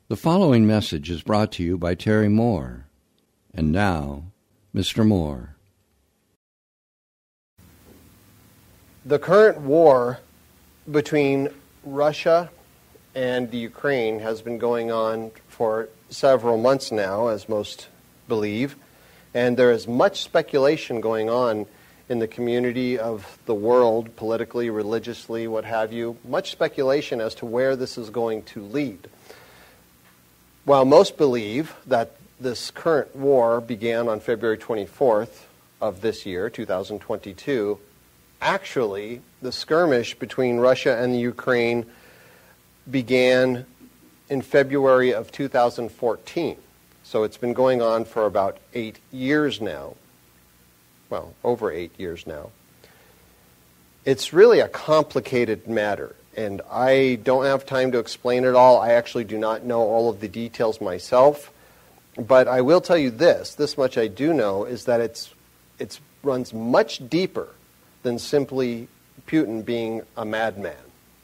The following message is brought to you by Terry Moore. And now, Mr. Moore. The current war between Russia and the Ukraine has been going on for several months now, as most believe, and there is much speculation going on in the community of the world, politically, religiously, what have you, much speculation as to where this is going to lead. While most believe that this current war began on February 24th of this year, 2022, actually, the skirmish between Russia and the Ukraine began in February of 2014. So it's been going on for about 8 years now. Well, over 8 years now. It's really a complicated matter, and I don't have time to explain it all. I actually do not know all of the details myself, but I will tell you this much I do know, is that it runs much deeper than simply Putin being a madman.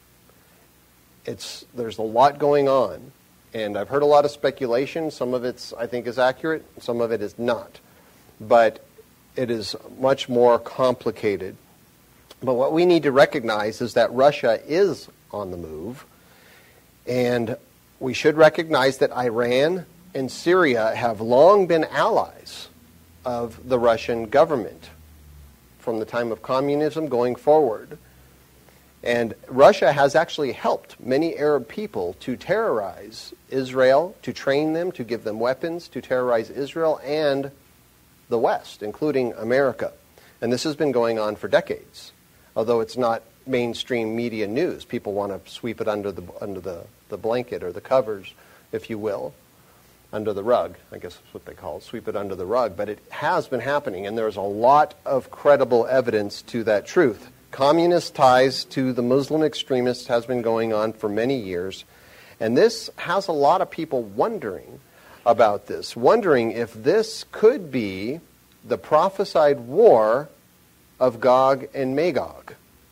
There's a lot going on, and I've heard a lot of speculation. Some of it I think is accurate, some of it is not. But it is much more complicated. But what we need to recognize is that Russia is on the move, and we should recognize that Iran and Syria have long been allies of the Russian government from the time of communism going forward. And Russia has actually helped many Arab people to terrorize Israel, to train them, to give them weapons, to terrorize Israel and the West, including America. And this has been going on for decades, although it's not mainstream media news. People want to sweep it under the blanket or the covers, if you will, under the rug. I guess that's what they call it, sweep it under the rug. But it has been happening, and there's a lot of credible evidence to that truth. Communist ties to the Muslim extremists has been going on for many years, and this has a lot of people wondering about this, wondering if this could be the prophesied war of Gog and Magog.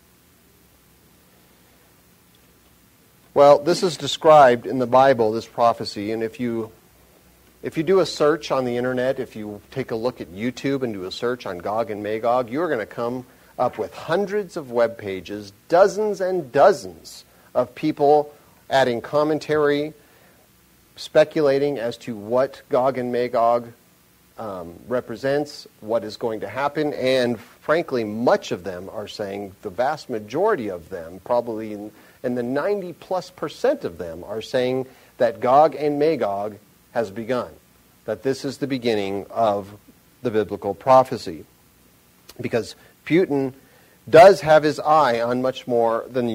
Well, this is described in the Bible, this prophecy, and if you do a search on the internet, if you take a look at YouTube and do a search on Gog and Magog, you're going to come up with hundreds of web pages, dozens and dozens of people adding commentary, speculating as to what Gog and Magog represents, what is going to happen, and frankly, much of them are saying, the vast majority of them, probably in the 90+% of them, are saying that Gog and Magog has begun, that this is the beginning of the biblical prophecy. Because Putin does have his eye on much more than the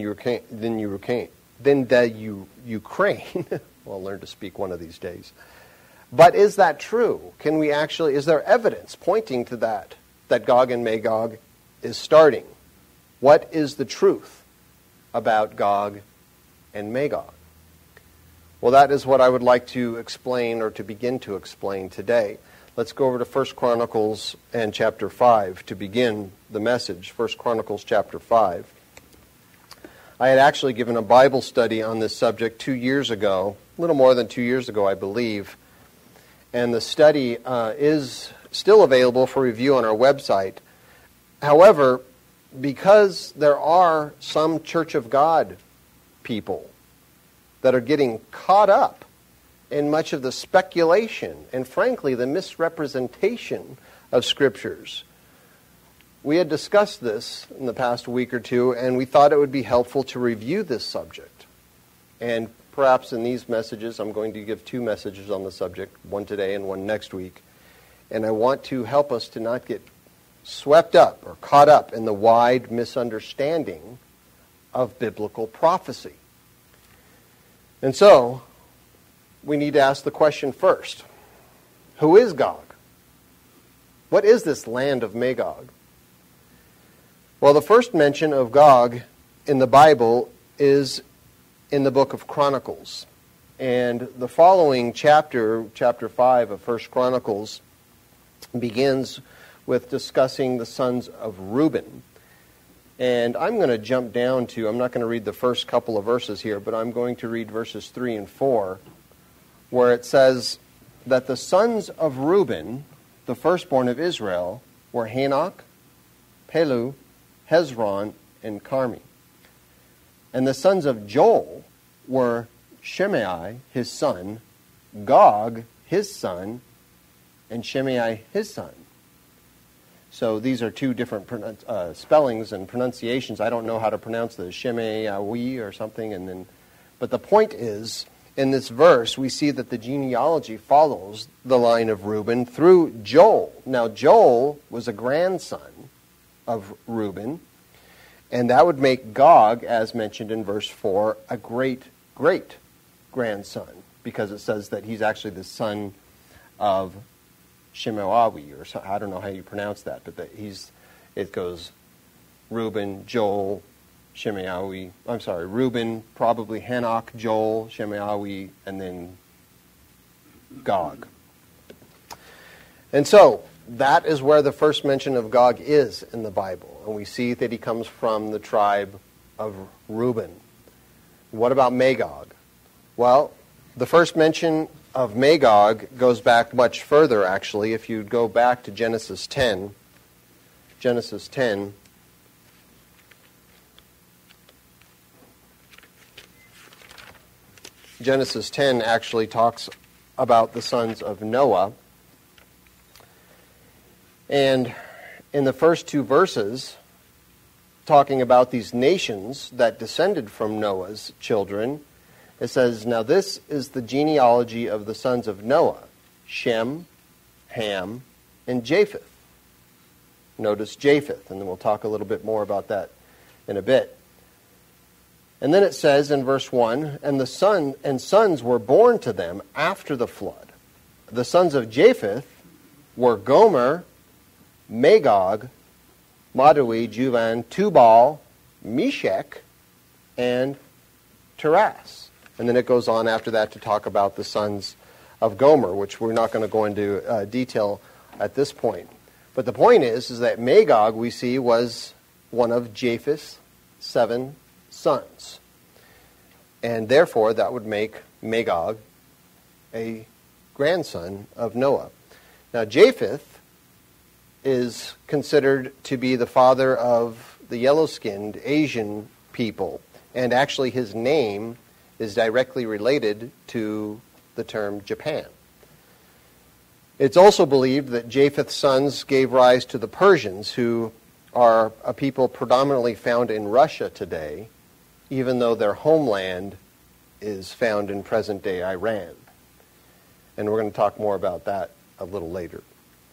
Ukraine. Well, I'll learn to speak one of these days. But is that true? Is there evidence pointing to that Gog and Magog is starting? What is the truth about Gog and Magog? Well, that is what I would like to explain, or to begin to explain today. Let's go over to 1 Chronicles and chapter 5 to begin the message. 1 Chronicles chapter 5. I had actually given a Bible study on this subject 2 years ago, a little more than 2 years ago, I believe. And the study is still available for review on our website. However, because there are some Church of God people that are getting caught up in much of the speculation and, frankly, the misrepresentation of Scriptures, we had discussed this in the past week or two, and we thought it would be helpful to review this subject. And perhaps in these messages, I'm going to give 2 messages on the subject, one today and one next week. And I want to help us to not get swept up or caught up in the wide misunderstanding of biblical prophecy. And so, we need to ask the question first. Who is Gog? What is this land of Magog? Well, the first mention of Gog in the Bible is in the book of Chronicles. And the following chapter, chapter 5 of 1 Chronicles, begins with discussing the sons of Reuben. And I'm going to jump down to, I'm not going to read the first couple of verses here, but I'm going to read verses 3 and 4 where it says that the sons of Reuben, the firstborn of Israel, were Hanok, Pelu, Hezron, and Carmi. And the sons of Joel were Shimei, his son, Gog, his son, and Shimei, his son. So these are two different spellings and pronunciations. I don't know how to pronounce the Shimei or something. But the point is, in this verse, we see that the genealogy follows the line of Reuben through Joel. Now, Joel was a grandson of Reuben, and that would make Gog, as mentioned in verse 4, a great-great-grandson, because it says that he's actually the son of Shimei, or so, I don't know how you pronounce that, but it goes Reuben, Joel, Shimei. Reuben, probably Hanok, Joel, Shimei, and then Gog. And so that is where the first mention of Gog is in the Bible, and we see that he comes from the tribe of Reuben. What about Magog? Well, the first mention of Magog goes back much further, actually. If you go back to Genesis 10, Genesis 10 actually talks about the sons of Noah. And in the first two verses, talking about these nations that descended from Noah's children, it says, now this is the genealogy of the sons of Noah, Shem, Ham, and Japheth. Notice Japheth, and then we'll talk a little bit more about that in a bit. And then it says in verse 1, and sons were born to them after the flood. The sons of Japheth were Gomer, Magog, Madui, Juvan, Tubal, Meshech, and Tiras. And then it goes on after that to talk about the sons of Gomer, which we're not going to go into detail at this point. But the point is that Magog, we see, was one of Japheth's 7 sons. And therefore, that would make Magog a grandson of Noah. Now, Japheth is considered to be the father of the yellow-skinned Asian people. And actually, his name is directly related to the term Japan. It's also believed that Japheth's sons gave rise to the Persians, who are a people predominantly found in Russia today, even though their homeland is found in present-day Iran. And we're going to talk more about that a little later.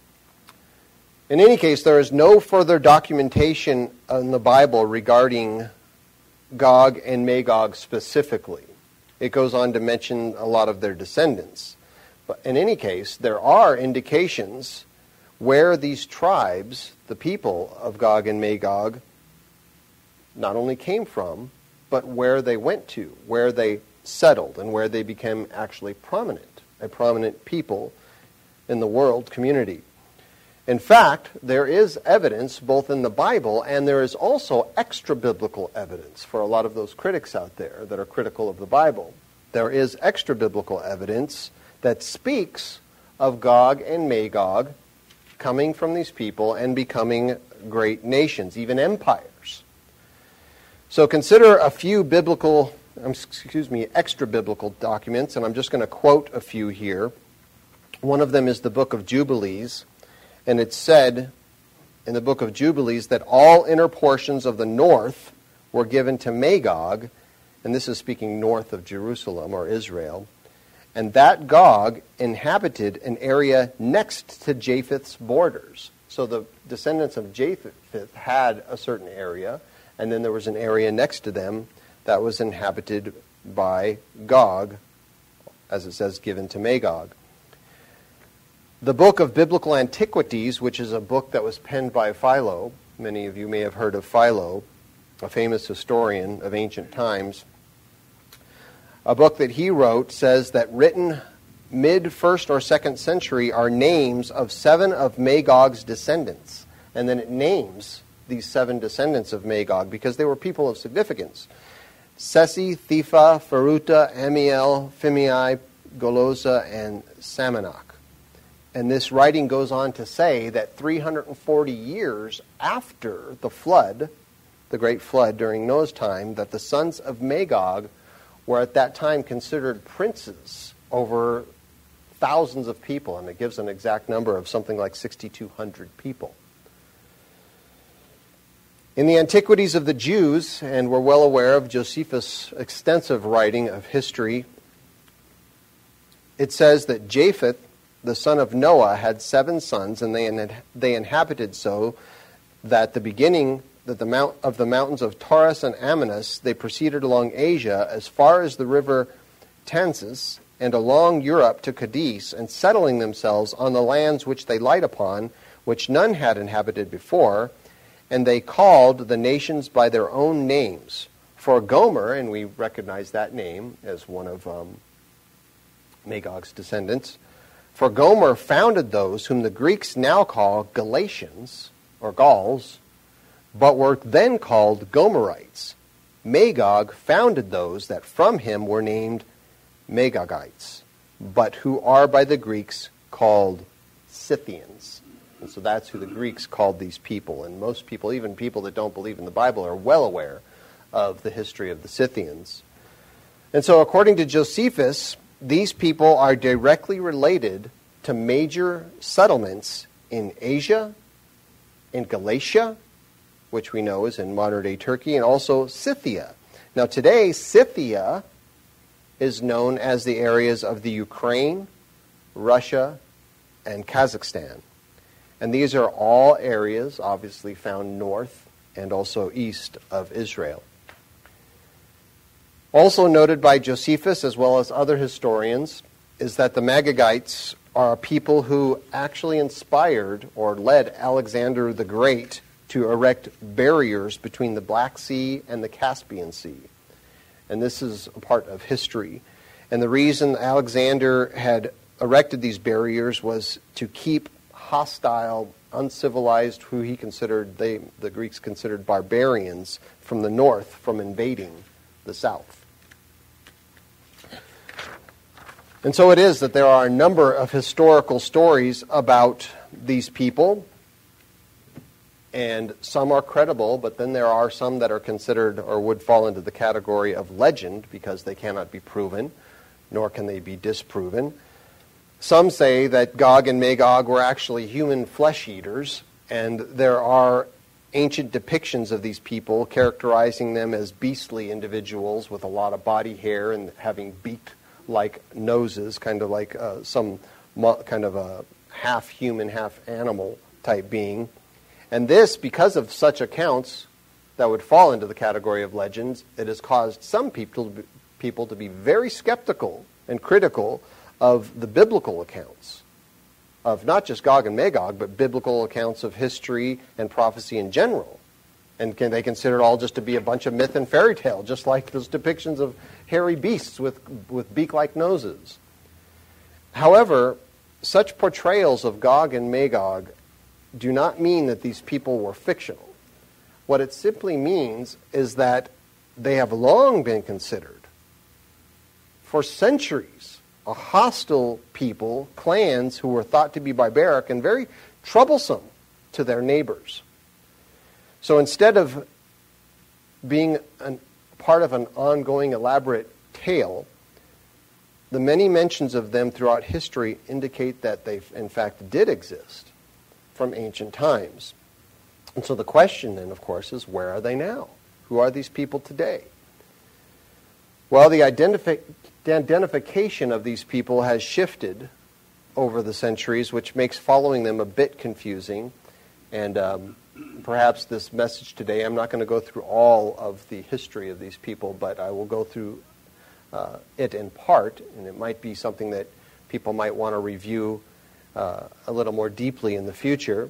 In any case, there is no further documentation in the Bible regarding Gog and Magog specifically. It goes on to mention a lot of their descendants. But in any case, there are indications where these tribes, the people of Gog and Magog, not only came from, but where they went to, where they settled, and where they became actually prominent, a prominent people in the world community. In fact, there is evidence both in the Bible, and there is also extra-biblical evidence for a lot of those critics out there that are critical of the Bible. There is extra-biblical evidence that speaks of Gog and Magog coming from these people and becoming great nations, even empires. So consider a few extra-biblical documents, and I'm just going to quote a few here. One of them is the book of Jubilees. And it's said in the book of Jubilees that all inner portions of the north were given to Magog, and this is speaking north of Jerusalem or Israel, and that Gog inhabited an area next to Japheth's borders. So the descendants of Japheth had a certain area, and then there was an area next to them that was inhabited by Gog, as it says, given to Magog. The book of Biblical Antiquities, which is a book that was penned by Philo, many of you may have heard of Philo, a famous historian of ancient times. A book that he wrote says that written mid-1st or 2nd century are names of 7 of Magog's descendants. And then it names these 7 descendants of Magog because they were people of significance. Sesi, Thifa, Pharuta, Amiel, Phimei, Goloza, and Samanach. And this writing goes on to say that 340 years after the flood, the great flood during Noah's time, that the sons of Magog were at that time considered princes over thousands of people, and it gives an exact number of something like 6,200 people. In the Antiquities of the Jews, and we're well aware of Josephus' extensive writing of history, it says that Japheth, the son of Noah, had 7 sons, and they inhabited so that the beginning of the mountains of Taurus and Amanus, they proceeded along Asia as far as the river Tansis, and along Europe to Cadiz, and settling themselves on the lands which they light upon, which none had inhabited before, and they called the nations by their own names. For Gomer, and we recognize that name as one of Magog's descendants, for Gomer founded those whom the Greeks now call Galatians, or Gauls, but were then called Gomerites. Magog founded those that from him were named Magogites, but who are by the Greeks called Scythians. And so that's who the Greeks called these people. And most people, even people that don't believe in the Bible, are well aware of the history of the Scythians. And so according to Josephus, these people are directly related to major settlements in Asia, in Galatia, which we know is in modern-day Turkey, and also Scythia. Now today, Scythia is known as the areas of the Ukraine, Russia, and Kazakhstan. And these are all areas obviously found north and also east of Israel. Also noted by Josephus as well as other historians is that the Magogites are a people who actually inspired or led Alexander the Great to erect barriers between the Black Sea and the Caspian Sea. And this is a part of history. And the reason Alexander had erected these barriers was to keep hostile, uncivilized, who he considered, the Greeks considered barbarians from the north from invading the south. And so it is that there are a number of historical stories about these people, and some are credible, but then there are some that are considered or would fall into the category of legend because they cannot be proven, nor can they be disproven. Some say that Gog and Magog were actually human flesh eaters, and there are ancient depictions of these people characterizing them as beastly individuals with a lot of body hair and having beak-like noses, kind of like some kind of a half-human, half-animal type being. And this, because of such accounts that would fall into the category of legends, it has caused some people to be very skeptical and critical of the biblical accounts of not just Gog and Magog, but biblical accounts of history and prophecy in general. And they consider it all just to be a bunch of myth and fairy tale, just like those depictions of hairy beasts with beak-like noses. However, such portrayals of Gog and Magog do not mean that these people were fictional. What it simply means is that they have long been considered, for centuries, a hostile people, clans who were thought to be barbaric and very troublesome to their neighbors. So instead of being part of an ongoing elaborate tale, the many mentions of them throughout history indicate that they, in fact, did exist from ancient times. And so the question then, of course, is where are they now? Who are these people today? Well, the identification of these people has shifted over the centuries, which makes following them a bit confusing. And perhaps this message today, I'm not going to go through all of the history of these people, but I will go through it in part, and it might be something that people might want to review a little more deeply in the future.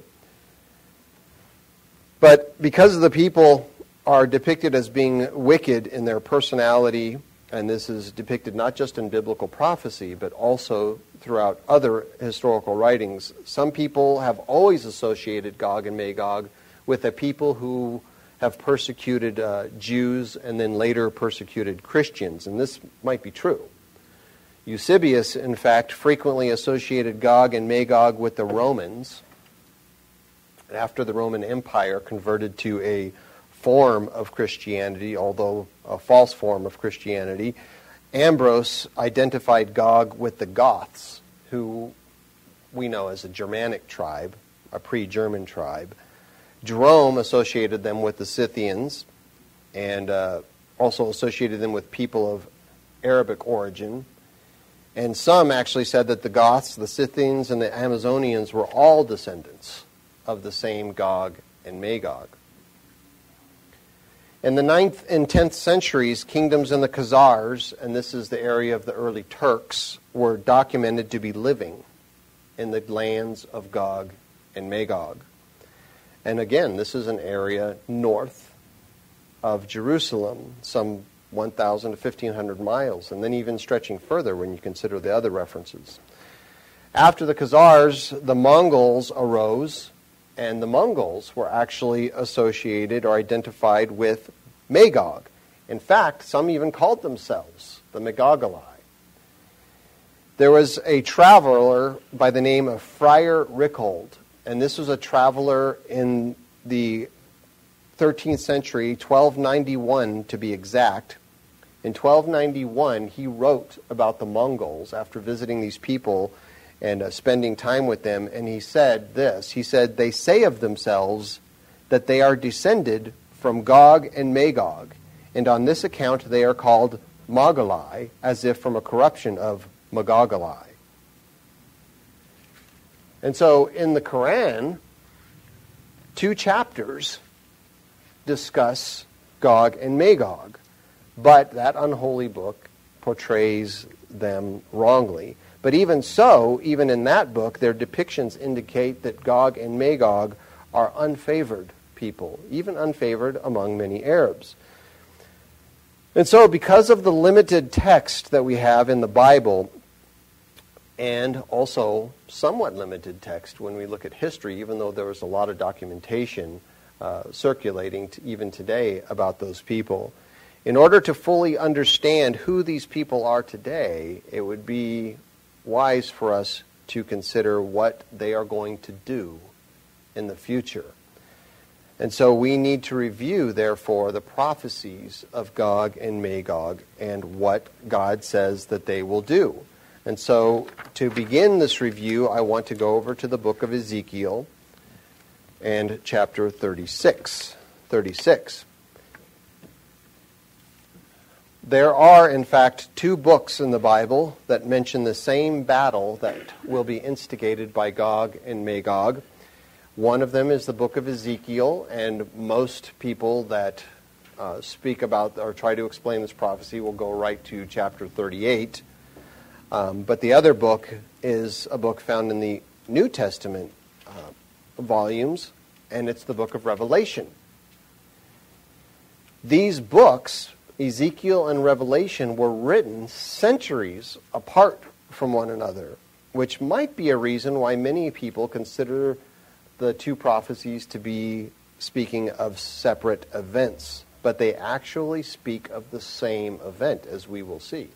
But because the people are depicted as being wicked in their personality, and this is depicted not just in biblical prophecy, but also throughout other historical writings, some people have always associated Gog and Magog with a people who have persecuted Jews and then later persecuted Christians, and this might be true. Eusebius, in fact, frequently associated Gog and Magog with the Romans. After the Roman Empire converted to a form of Christianity, although a false form of Christianity, Ambrose identified Gog with the Goths, who we know as a Germanic tribe, a pre-German tribe. Jerome associated them with the Scythians and also associated them with people of Arabic origin. And some actually said that the Goths, the Scythians, and the Amazonians were all descendants of the same Gog and Magog. In the 9th and 10th centuries, kingdoms in the Khazars, and this is the area of the early Turks, were documented to be living in the lands of Gog and Magog. And again, this is an area north of Jerusalem, some 1,000 to 1,500 miles, and then even stretching further when you consider the other references. After the Khazars, the Mongols arose, and the Mongols were actually associated or identified with Magog. In fact, some even called themselves the Magogali. There was a traveler by the name of Friar Ricold, and this was a traveler in the 13th century, 1291 to be exact. In 1291, he wrote about the Mongols after visiting these people and spending time with them, and he said this. He said, "They say of themselves that they are descended from Gog and Magog, and on this account they are called Magali, as if from a corruption of Magogali." And so in the Quran, 2 chapters discuss Gog and Magog, but that unholy book portrays them wrongly. But even so, even in that book, their depictions indicate that Gog and Magog are unfavored people, even unfavored among many Arabs. And so because of the limited text that we have in the Bible, and also somewhat limited text when we look at history, even though there was a lot of documentation circulating even today about those people, in order to fully understand who these people are today, it would be wise for us to consider what they are going to do in the future. And so we need to review, therefore, the prophecies of Gog and Magog and what God says that they will do. And so to begin this review, I want to go over to the book of Ezekiel and chapter 36. There are, in fact, 2 books in the Bible that mention the same battle that will be instigated by Gog and Magog. One of them is the book of Ezekiel, and most people that speak about or try to explain this prophecy will go right to chapter 38. But the other book is a book found in the New Testament volumes, and it's the book of Revelation. These books, Ezekiel and Revelation, were written centuries apart from one another, which might be a reason why many people consider the 2 prophecies to be speaking of separate events. But they actually speak of the same event, as we will see.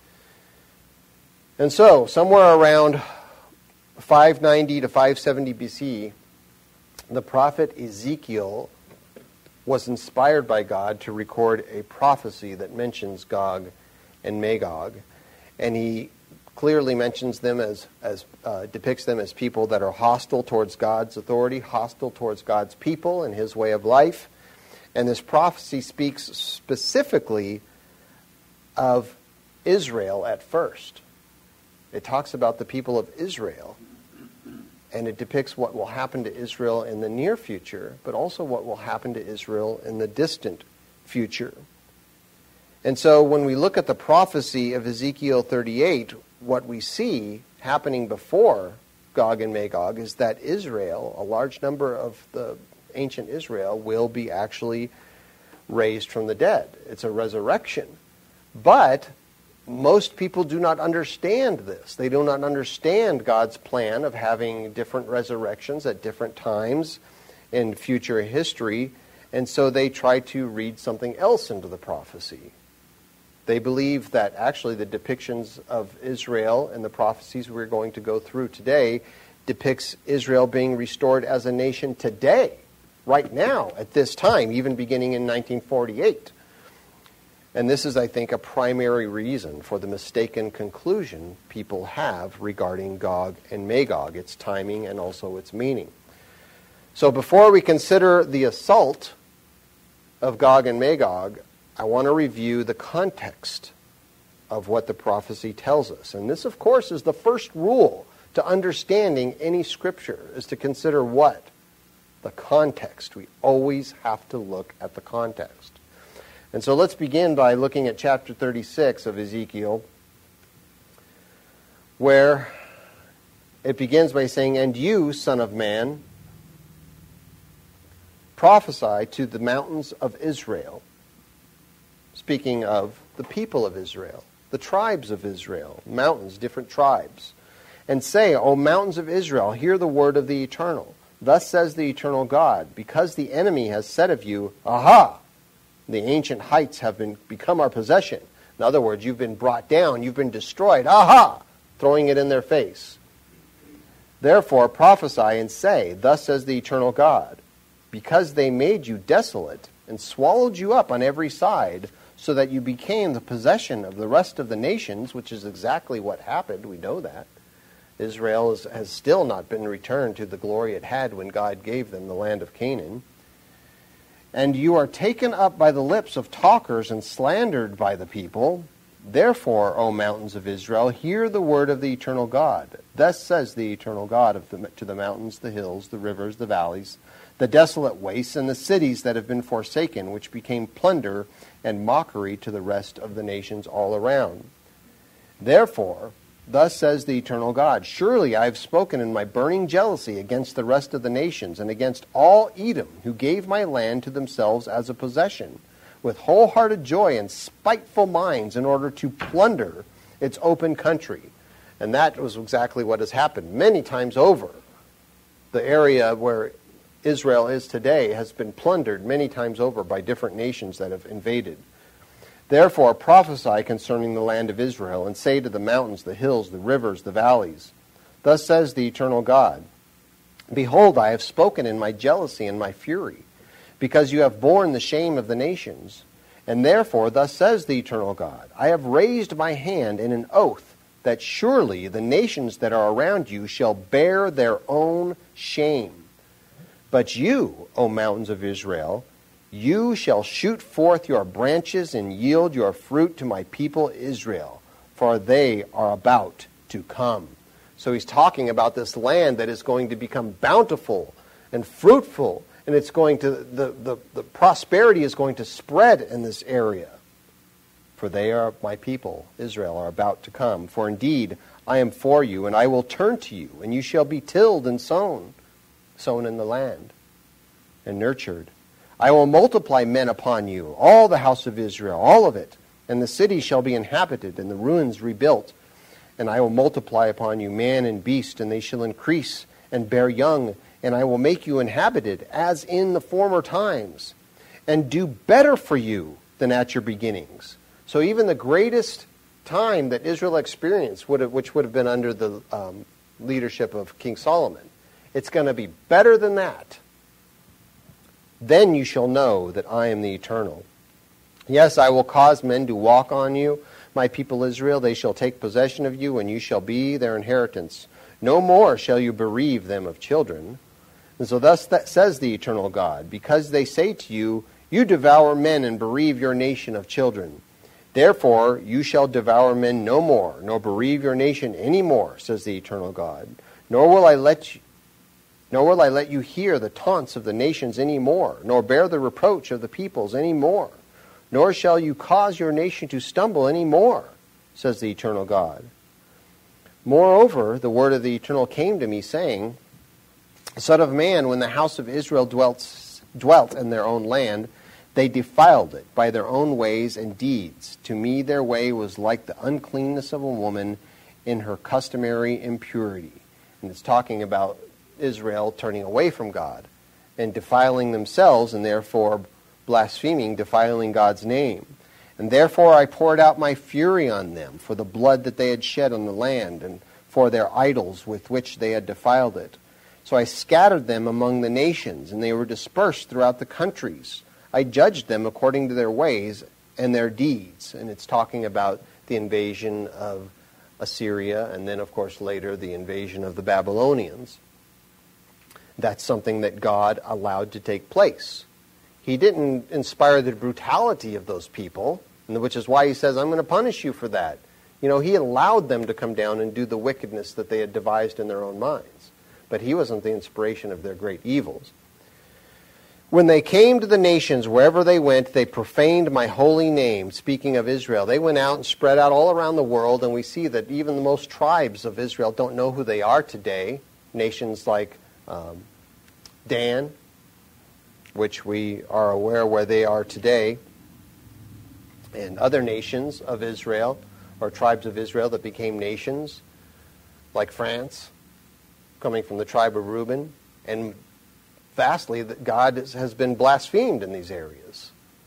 And so, somewhere around 590 to 570 BC, the prophet Ezekiel was inspired by God to record a prophecy that mentions Gog and Magog. And he clearly mentions them as depicts them as people that are hostile towards God's authority, hostile towards God's people and his way of life. And this prophecy speaks specifically of Israel at first. It talks about the people of Israel, and it depicts what will happen to Israel in the near future, but also what will happen to Israel in the distant future. And so when we look at the prophecy of Ezekiel 38, what we see happening before Gog and Magog is that Israel, a large number of the ancient Israel, will be actually raised from the dead. It's a resurrection. But most people do not understand this. They do not understand God's plan of having different resurrections at different times in future history, and so they try to read something else into the prophecy. They believe that actually the depictions of Israel and the prophecies we're going to go through today depicts Israel being restored as a nation today, right now, at this time, even beginning in 1948. And this is, I think, a primary reason for the mistaken conclusion people have regarding Gog and Magog, its timing and also its meaning. So before we consider the assault of Gog and Magog, I want to review the context of what the prophecy tells us. And this, of course, is the first rule to understanding any scripture, is to consider what? The context. We always have to look at the context. And so let's begin by looking at chapter 36 of Ezekiel, where it begins by saying, "And you, son of man, prophesy to the mountains of Israel," speaking of the people of Israel, the tribes of Israel, mountains, different tribes, "and say, O mountains of Israel, hear the word of the Eternal. Thus says the eternal God, because the enemy has said of you, Aha! The ancient heights have become our possession." In other words, you've been brought down, you've been destroyed. Aha! Throwing it in their face. "Therefore prophesy and say, Thus says the eternal God, because they made you desolate and swallowed you up on every side, so that you became the possession of the rest of the nations," which is exactly what happened. We know that. Israel has still not been returned to the glory it had when God gave them the land of Canaan. "And you are taken up by the lips of talkers and slandered by the people. Therefore, O mountains of Israel, hear the word of the eternal God. Thus says the eternal God to the mountains, the hills, the rivers, the valleys, the desolate wastes, and the cities that have been forsaken, which became plunder and mockery to the rest of the nations all around. Therefore, thus says the eternal God, surely I have spoken in my burning jealousy against the rest of the nations, and against all Edom, who gave my land to themselves as a possession, with wholehearted joy and spiteful minds, in order to plunder its open country." And that was exactly what has happened many times over. The area where Israel is today has been plundered many times over by different nations that have invaded. "Therefore prophesy concerning the land of Israel, and say to the mountains, the hills, the rivers, the valleys, Thus says the eternal God, Behold, I have spoken in my jealousy and my fury, because you have borne the shame of the nations. And therefore, thus says the eternal God, I have raised my hand in an oath, that surely the nations that are around you shall bear their own shame. But you, O mountains of Israel, you shall shoot forth your branches and yield your fruit to my people Israel, for they are about to come." So he's talking about this land that is going to become bountiful and fruitful, and it's going to the prosperity is going to spread in this area. For they are my people, Israel, are about to come. For indeed, I am for you, and I will turn to you, and you shall be tilled and sown in the land, and nurtured. I will multiply men upon you, all the house of Israel, all of it, and the city shall be inhabited, and the ruins rebuilt. And I will multiply upon you man and beast, and they shall increase and bear young, and I will make you inhabited, as in the former times, and do better for you than at your beginnings. So even the greatest time that Israel experienced, which would have been under the leadership of King Solomon, it's going to be better than that. Then you shall know that I am the Eternal. Yes, I will cause men to walk on you, my people Israel. They shall take possession of you, and you shall be their inheritance. No more shall you bereave them of children. And so thus that says the eternal God, because they say to you, you devour men and bereave your nation of children. Therefore you shall devour men no more, nor bereave your nation any more, says the eternal God. Nor will I let you hear the taunts of the nations any more, nor bear the reproach of the peoples any more. Nor shall you cause your nation to stumble any more, says the eternal God. Moreover, the word of the Eternal came to me, saying, Son of man, when the house of Israel dwelt in their own land, they defiled it by their own ways and deeds. To me their way was like the uncleanness of a woman in her customary impurity. And it's talking about Israel turning away from God and defiling themselves, and therefore blaspheming, defiling God's name. And therefore I poured out my fury on them for the blood that they had shed on the land, and for their idols with which they had defiled it. So I scattered them among the nations, and they were dispersed throughout the countries. I judged them according to their ways and their deeds. And it's talking about the invasion of Assyria, and then, of course, later the invasion of the Babylonians. That's something that God allowed to take place. He didn't inspire the brutality of those people, which is why he says, I'm going to punish you for that. You know, he allowed them to come down and do the wickedness that they had devised in their own minds. But he wasn't the inspiration of their great evils. When they came to the nations, wherever they went, they profaned my holy name. Speaking of Israel, they went out and spread out all around the world, and we see that even the most tribes of Israel don't know who they are today. Nations like Dan, which we are aware where they are today, and other nations of Israel, or tribes of Israel that became nations, like France, coming from the tribe of Reuben, and vastly that God has been blasphemed in these areas.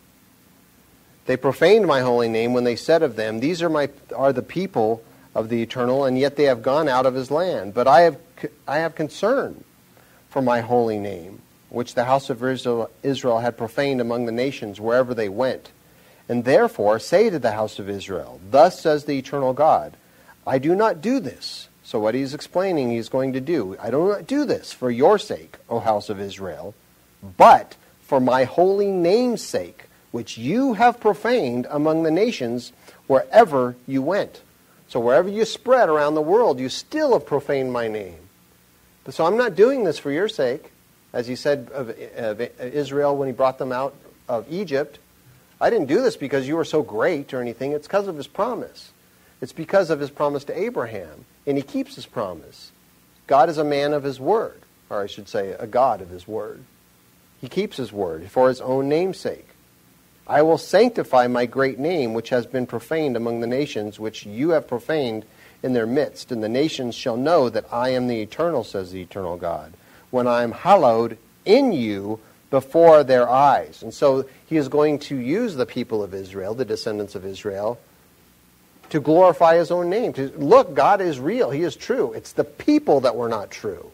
They profaned my holy name when they said of them, these are the people of the Eternal, and yet they have gone out of his land. But I have concern for my holy name, which the house of Israel had profaned among the nations wherever they went. And therefore say to the house of Israel, thus says the eternal God, I do not do this. So what he's explaining he's going to do, I do not do this for your sake, O house of Israel, but for my holy name's sake, which you have profaned among the nations wherever you went. So wherever you spread around the world, you still have profaned my name. So I'm not doing this for your sake, as he said of Israel when he brought them out of Egypt. I didn't do this because you were so great or anything. It's because of his promise. It's because of his promise to Abraham. And he keeps his promise. God is a man of his word. Or I should say, a God of his word. He keeps his word for his own name's sake. I will sanctify my great name, which has been profaned among the nations, which you have profaned in their midst. And the nations shall know that I am the eternal, says the eternal God, when I am hallowed in you before their eyes. And so he is going to use the people of Israel, the descendants of Israel, to glorify his own name. To look, God is real. He is true. It's the people that were not true.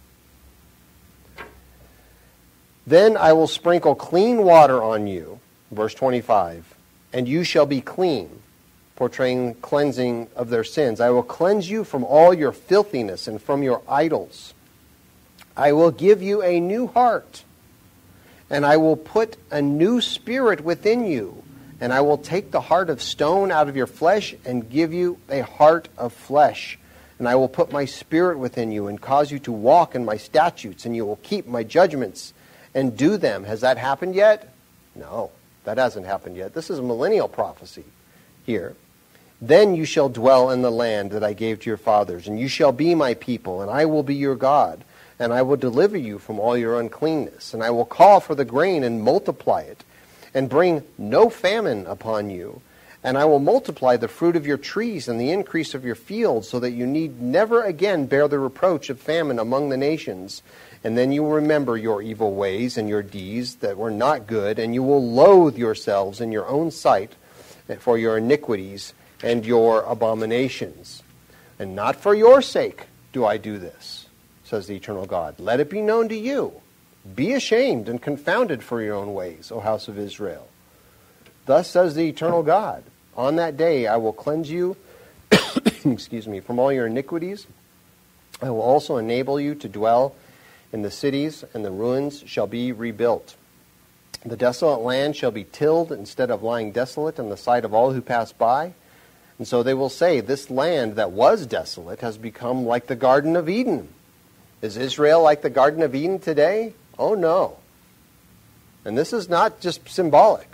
Then I will sprinkle clean water on you, verse 25, and you shall be clean, portraying cleansing of their sins. I will cleanse you from all your filthiness and from your idols. I will give you a new heart, and I will put a new spirit within you. And I will take the heart of stone out of your flesh and give you a heart of flesh. And I will put my spirit within you and cause you to walk in my statutes, and you will keep my judgments and do them. Has that happened yet? No, that hasn't happened yet. This is a millennial prophecy here. Then you shall dwell in the land that I gave to your fathers, and you shall be my people, and I will be your God. And I will deliver you from all your uncleanness. And I will call for the grain and multiply it, and bring no famine upon you. And I will multiply the fruit of your trees and the increase of your fields, so that you need never again bear the reproach of famine among the nations. And then you will remember your evil ways and your deeds that were not good, and you will loathe yourselves in your own sight for your iniquities and your abominations. And not for your sake do I do this, says the eternal God. Let it be known to you. Be ashamed and confounded for your own ways, O house of Israel. Thus says the eternal God, on that day I will cleanse you from all your iniquities. I will also enable you to dwell in the cities, and the ruins shall be rebuilt. The desolate land shall be tilled instead of lying desolate in the sight of all who pass by. And so they will say, this land that was desolate has become like the Garden of Eden. Is Israel like the Garden of Eden today? Oh, no. And this is not just symbolic.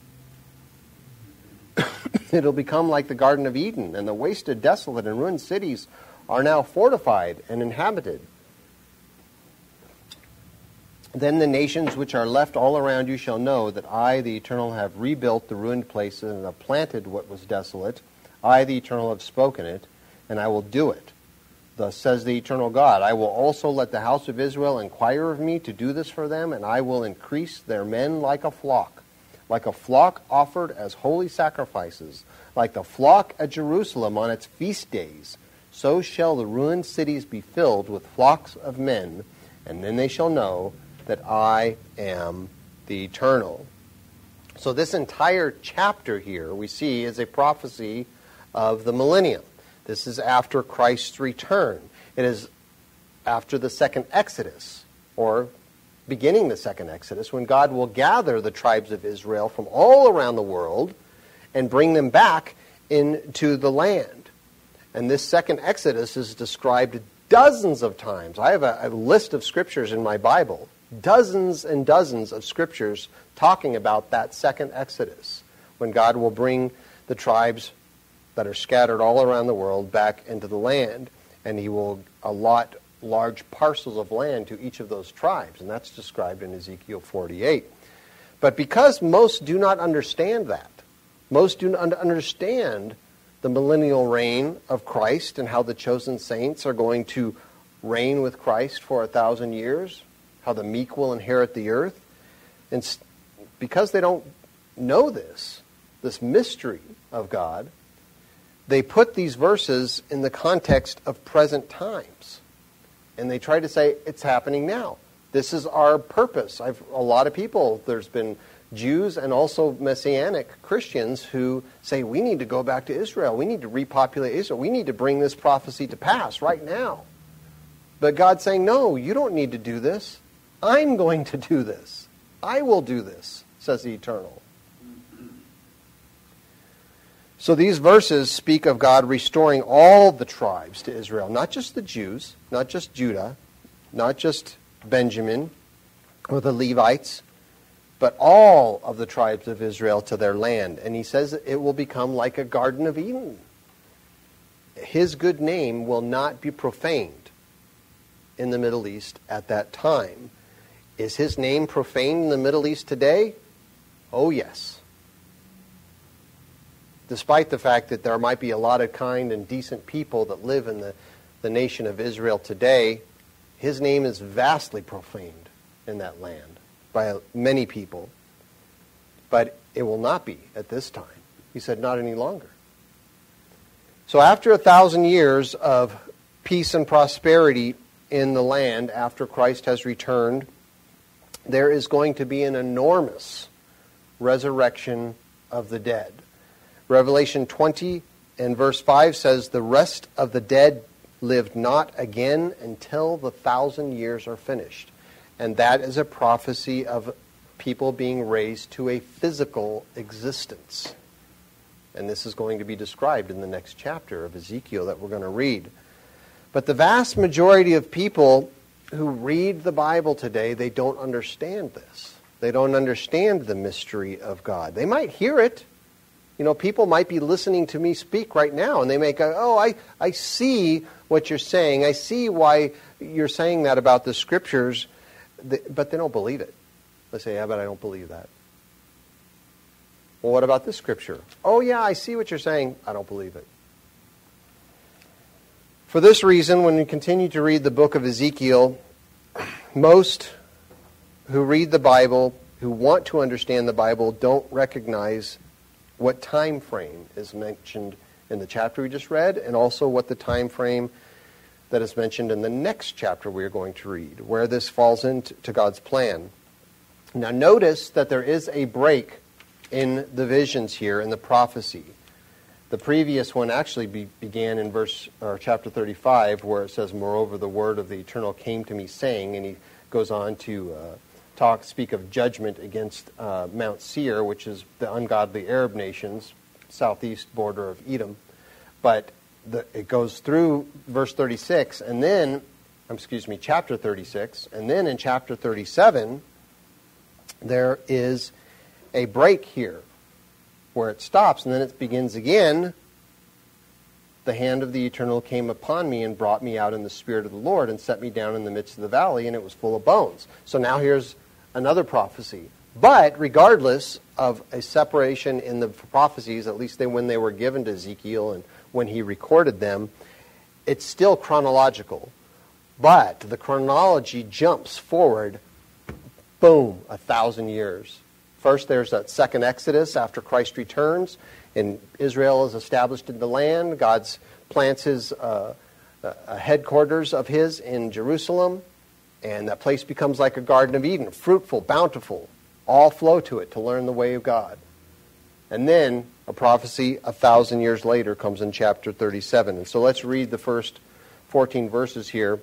It'll become like the Garden of Eden, and the wasted, desolate, and ruined cities are now fortified and inhabited. Then the nations which are left all around you shall know that I, the Eternal, have rebuilt the ruined places and have planted what was desolate. I, the Eternal, have spoken it, and I will do it. Thus says the eternal God, I will also let the house of Israel inquire of me to do this for them, and I will increase their men like a flock. like a flock offered as holy sacrifices, like the flock at Jerusalem on its feast days, so shall the ruined cities be filled with flocks of men, and then they shall know that I am the Eternal. So this entire chapter here we see is a prophecy of the millennium. This is after Christ's return. It is after the second Exodus, or beginning the second Exodus, when God will gather the tribes of Israel from all around the world and bring them back into the land. And this second Exodus is described dozens of times. I have a list of scriptures in my Bible, dozens and dozens of scriptures talking about that second Exodus, when God will bring the tribes that are scattered all around the world back into the land, and he will allot large parcels of land to each of those tribes, and that's described in Ezekiel 48. But because most do not understand that, most do not understand the millennial reign of Christ and how the chosen saints are going to reign with Christ for 1,000 years, how the meek will inherit the earth, and because they don't know this mystery of God, they put these verses in the context of present times. And they try to say, it's happening now. This is our purpose. A lot of people, there's been Jews and also Messianic Christians who say, we need to go back to Israel. We need to repopulate Israel. We need to bring this prophecy to pass right now. But God's saying, no, you don't need to do this. I'm going to do this. I will do this, says the Eternal. So these verses speak of God restoring all the tribes to Israel, not just the Jews, not just Judah, not just Benjamin or the Levites, but all of the tribes of Israel to their land. And he says it will become like a Garden of Eden. His good name will not be profaned in the Middle East at that time. Is his name profaned in the Middle East today? Oh, yes. Despite the fact that there might be a lot of kind and decent people that live in the nation of Israel today, his name is vastly profaned in that land by many people. But it will not be at this time. He said, not any longer. So after 1,000 years of peace and prosperity in the land, after Christ has returned, there is going to be an enormous resurrection of the dead. Revelation 20 and verse 5 says, the rest of the dead lived not again until the 1,000 years are finished. And that is a prophecy of people being raised to a physical existence. And this is going to be described in the next chapter of Ezekiel that we're going to read. But the vast majority of people who read the Bible today, they don't understand this. They don't understand the mystery of God. They might hear it. You know, people might be listening to me speak right now, and they may go, oh, I see what you're saying. I see why you're saying that about the Scriptures, but they don't believe it. They say, yeah, but I don't believe that. Well, what about this Scripture? Oh, yeah, I see what you're saying. I don't believe it. For this reason, when we continue to read the book of Ezekiel, most who read the Bible, who want to understand the Bible, don't recognize what time frame is mentioned in the chapter we just read, and also what the time frame that is mentioned in the next chapter we are going to read, where this falls into God's plan. Now notice that there is a break in the visions here, in the prophecy. The previous one actually began in chapter 35, where it says, moreover, the word of the Eternal came to me, saying, and he goes on to speak of judgment against Mount Seir, which is the ungodly Arab nations, southeast border of Edom. But it goes through verse 36, and then, chapter 36, and then in chapter 37, there is a break here where it stops, and then it begins again. The hand of the Eternal came upon me and brought me out in the spirit of the Lord and set me down in the midst of the valley, and it was full of bones. So now here's another prophecy. But regardless of a separation in the prophecies, at least when they were given to Ezekiel and when he recorded them, it's still chronological. But the chronology jumps forward, boom, 1,000 years First, there's that second Exodus after Christ returns, and Israel is established in the land. God plants his headquarters of his in Jerusalem, and that place becomes like a Garden of Eden, fruitful, bountiful. All flow to it to learn the way of God. And then a prophecy 1,000 years later comes in chapter 37. And so let's read the first 14 verses here.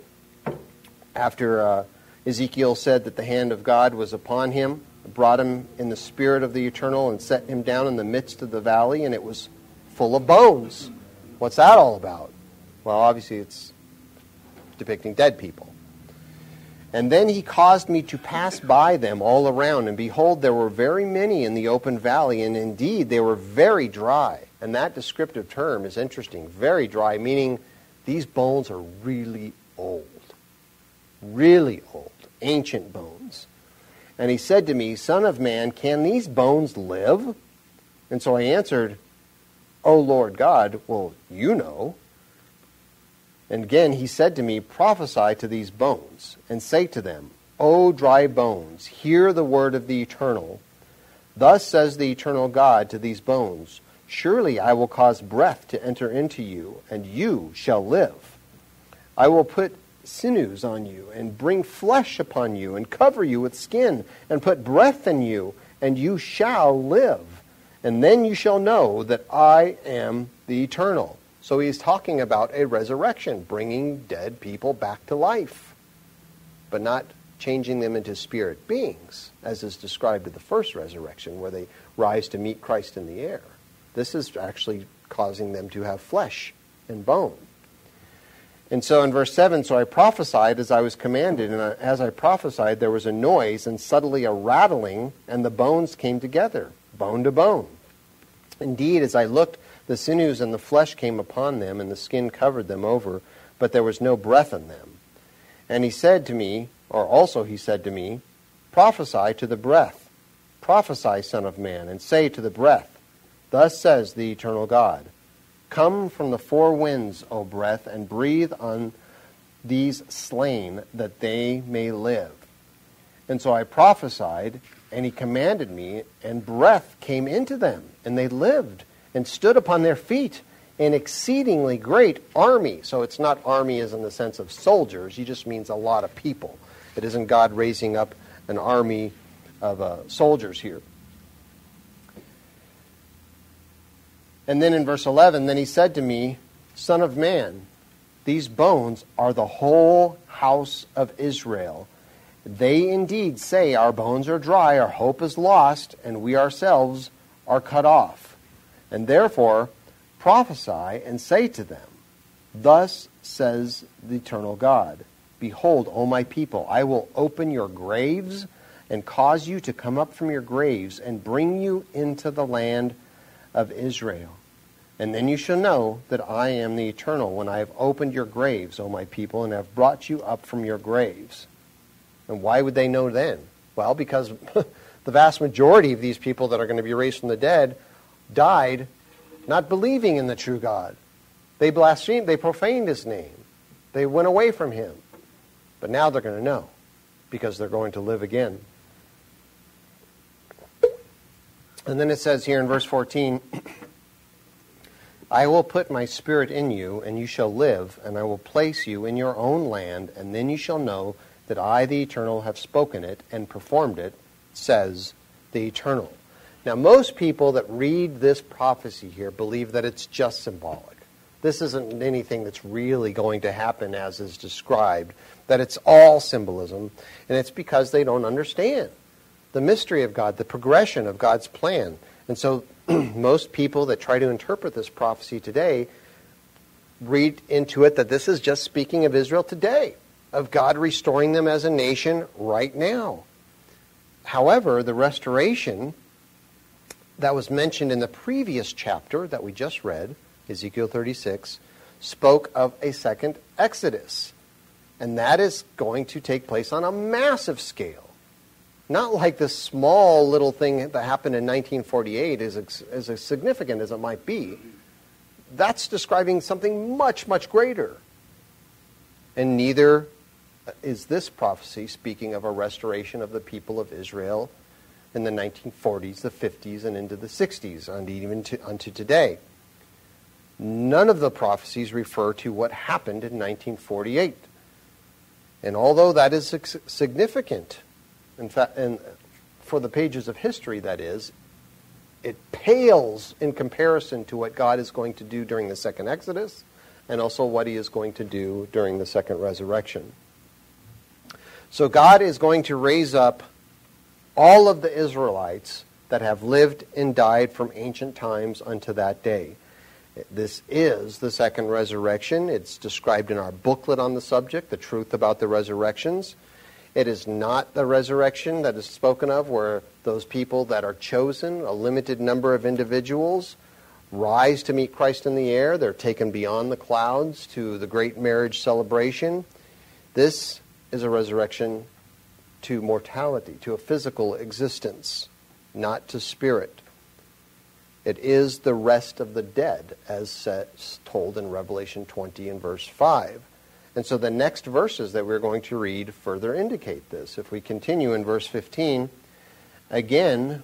After Ezekiel said that the hand of God was upon him, brought him in the spirit of the eternal and set him down in the midst of the valley, and it was full of bones. What's that all about? Well, obviously it's depicting dead people. And then he caused me to pass by them all around, and behold, there were very many in the open valley, and indeed they were very dry. And that descriptive term is interesting. Very dry, meaning these bones are really old. Really old. Ancient bones. And he said to me, Son of man, can these bones live? And so I answered, O Lord God, well, you know. And again he said to me, Prophesy to these bones, and say to them, O dry bones, hear the word of the Eternal. Thus says the Eternal God to these bones, Surely I will cause breath to enter into you, and you shall live. I will put sinews on you, and bring flesh upon you, and cover you with skin, and put breath in you, and you shall live. And then you shall know that I am the Eternal. So he's talking about a resurrection, bringing dead people back to life, but not changing them into spirit beings, as is described in the first resurrection, where they rise to meet Christ in the air. This is actually causing them to have flesh and bone. And so in verse 7, so I prophesied as I was commanded, and as I prophesied there was a noise, and suddenly a rattling, and the bones came together, bone to bone. Indeed, as I looked, the sinews and the flesh came upon them, and the skin covered them over, but there was no breath in them. And he said to me, or also he said to me, Prophesy to the breath. Prophesy, Son of man, and say to the breath, Thus says the Eternal God, Come from the four winds, O breath, and breathe on these slain, that they may live. And so I prophesied, and he commanded me, and breath came into them, and they lived, and stood upon their feet, an exceedingly great army. So it's not army as in the sense of soldiers. He just means a lot of people. It isn't God raising up an army of soldiers here. And then in verse 11, then he said to me, Son of man, these bones are the whole house of Israel. They indeed say, Our bones are dry, our hope is lost, and we ourselves are cut off. And therefore prophesy and say to them, Thus says the Eternal God, Behold, O my people, I will open your graves and cause you to come up from your graves and bring you into the land of Israel. And then you shall know that I am the Eternal when I have opened your graves, O my people, and have brought you up from your graves. And why would they know then? Well, because the vast majority of these people that are going to be raised from the dead died not believing in the true God. They blasphemed, they profaned his name. They went away from him. But now they're going to know, because they're going to live again. And then it says here in verse 14, I will put my spirit in you, and you shall live, and I will place you in your own land, and then you shall know that I, the Eternal, have spoken it and performed it, says the Eternal. Now, most people that read this prophecy here believe that it's just symbolic. This isn't anything that's really going to happen as is described, that it's all symbolism, and it's because they don't understand the mystery of God, the progression of God's plan. And so most people that try to interpret this prophecy today read into it that this is just speaking of Israel today, of God restoring them as a nation right now. However, the restoration that was mentioned in the previous chapter that we just read, Ezekiel 36, spoke of a second Exodus. And that is going to take place on a massive scale. Not like this small little thing that happened in 1948, as significant as it might be. That's describing something much, much greater. And neither is this prophecy speaking of a restoration of the people of Israel in the 1940s, the 50s, and into the 60s, and even unto today. None of the prophecies refer to what happened in 1948. And although that is significant, in fact, and for the pages of history, that is, it pales in comparison to what God is going to do during the second Exodus and also what he is going to do during the second resurrection. So God is going to raise up all of the Israelites that have lived and died from ancient times unto that day. This is the second resurrection. It's described in our booklet on the subject, The Truth About the Resurrections. It is not the resurrection that is spoken of where those people that are chosen, a limited number of individuals, rise to meet Christ in the air. They're taken beyond the clouds to the great marriage celebration. This is a resurrection to mortality, to a physical existence, not to spirit. It is the rest of the dead, as told in Revelation 20 and verse 5. And so the next verses that we're going to read further indicate this. If we continue in verse 15, again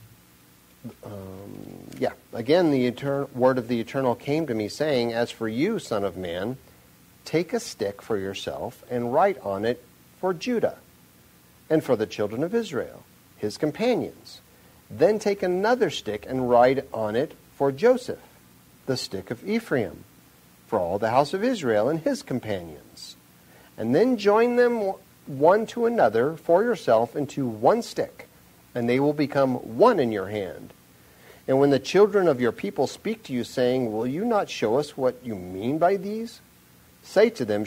the word of the Eternal came to me, saying, As for you, son of man, take a stick for yourself and write on it for Judah and for the children of Israel, his companions. Then take another stick and write on it for Joseph, the stick of Ephraim, for all the house of Israel and his companions. And then join them one to another for yourself into one stick, and they will become one in your hand. And when the children of your people speak to you, saying, Will you not show us what you mean by these? Say to them,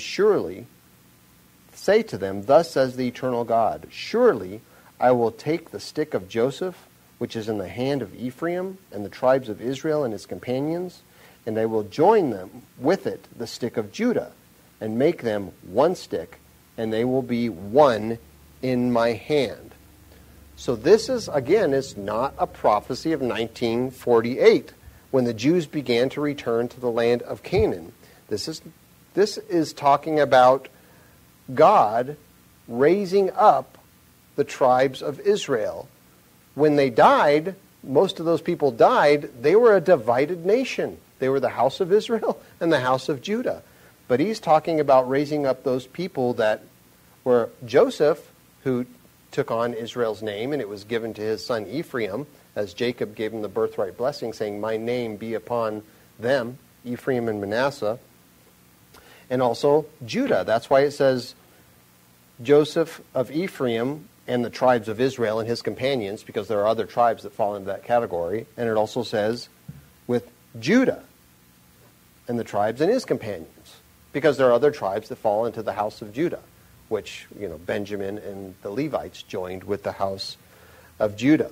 Thus says the eternal God, Surely I will take the stick of Joseph, which is in the hand of Ephraim, and the tribes of Israel and his companions, and I will join them with it, the stick of Judah, and make them one stick, and they will be one in my hand. So this is not a prophecy of 1948, when the Jews began to return to the land of Canaan. This is talking about God raising up the tribes of Israel. When they died, most of those people died, they were a divided nation. They were the house of Israel and the house of Judah. But he's talking about raising up those people that were Joseph, who took on Israel's name, and it was given to his son Ephraim, as Jacob gave him the birthright blessing, saying, My name be upon them, Ephraim and Manasseh. And also Judah. That's why it says Joseph of Ephraim and the tribes of Israel and his companions, because there are other tribes that fall into that category. And it also says with Judah and the tribes and his companions, because there are other tribes that fall into the house of Judah, which, Benjamin and the Levites joined with the house of Judah.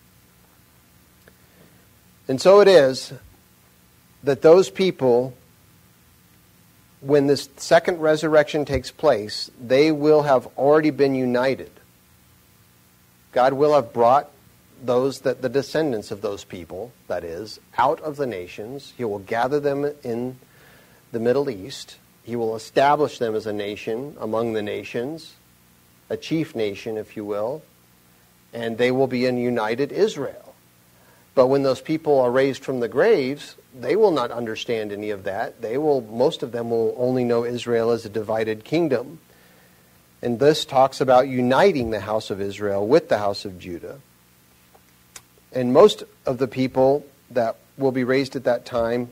And so it is that those people, when this second resurrection takes place, they will have already been united. God will have brought the descendants of those people, that is, out of the nations. He will gather them in the Middle East. He will establish them as a nation among the nations, a chief nation, if you will, and they will be in united Israel. But when those people are raised from the graves, they will not understand any of that. Most of them will only know Israel as a divided kingdom. And this talks about uniting the house of Israel with the house of Judah. And most of the people that will be raised at that time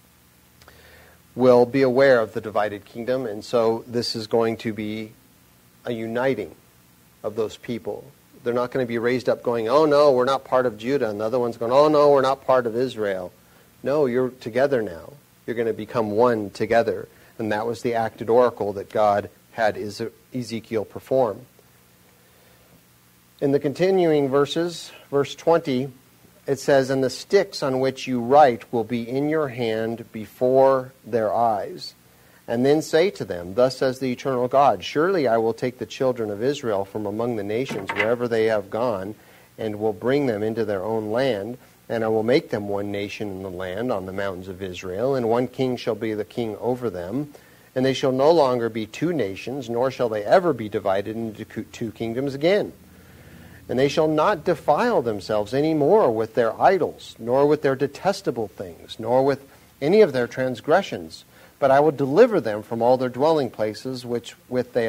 will be aware of the divided kingdom. And so this is going to be a uniting of those people. They're not going to be raised up going, oh no, we're not part of Judah. And the other one's going, oh no, we're not part of Israel. No, you're together now. You're going to become one together. And that was the acted oracle that God had Ezekiel perform. In the continuing verses, verse 20, it says, And the sticks on which you write will be in your hand before their eyes. And then say to them, Thus says the eternal God, Surely I will take the children of Israel from among the nations wherever they have gone, and will bring them into their own land, and I will make them one nation in the land on the mountains of Israel, and one king shall be the king over them. And they shall no longer be two nations, nor shall they ever be divided into two kingdoms again. And they shall not defile themselves any more with their idols, nor with their detestable things, nor with any of their transgressions. But I will deliver them from all their dwelling places which they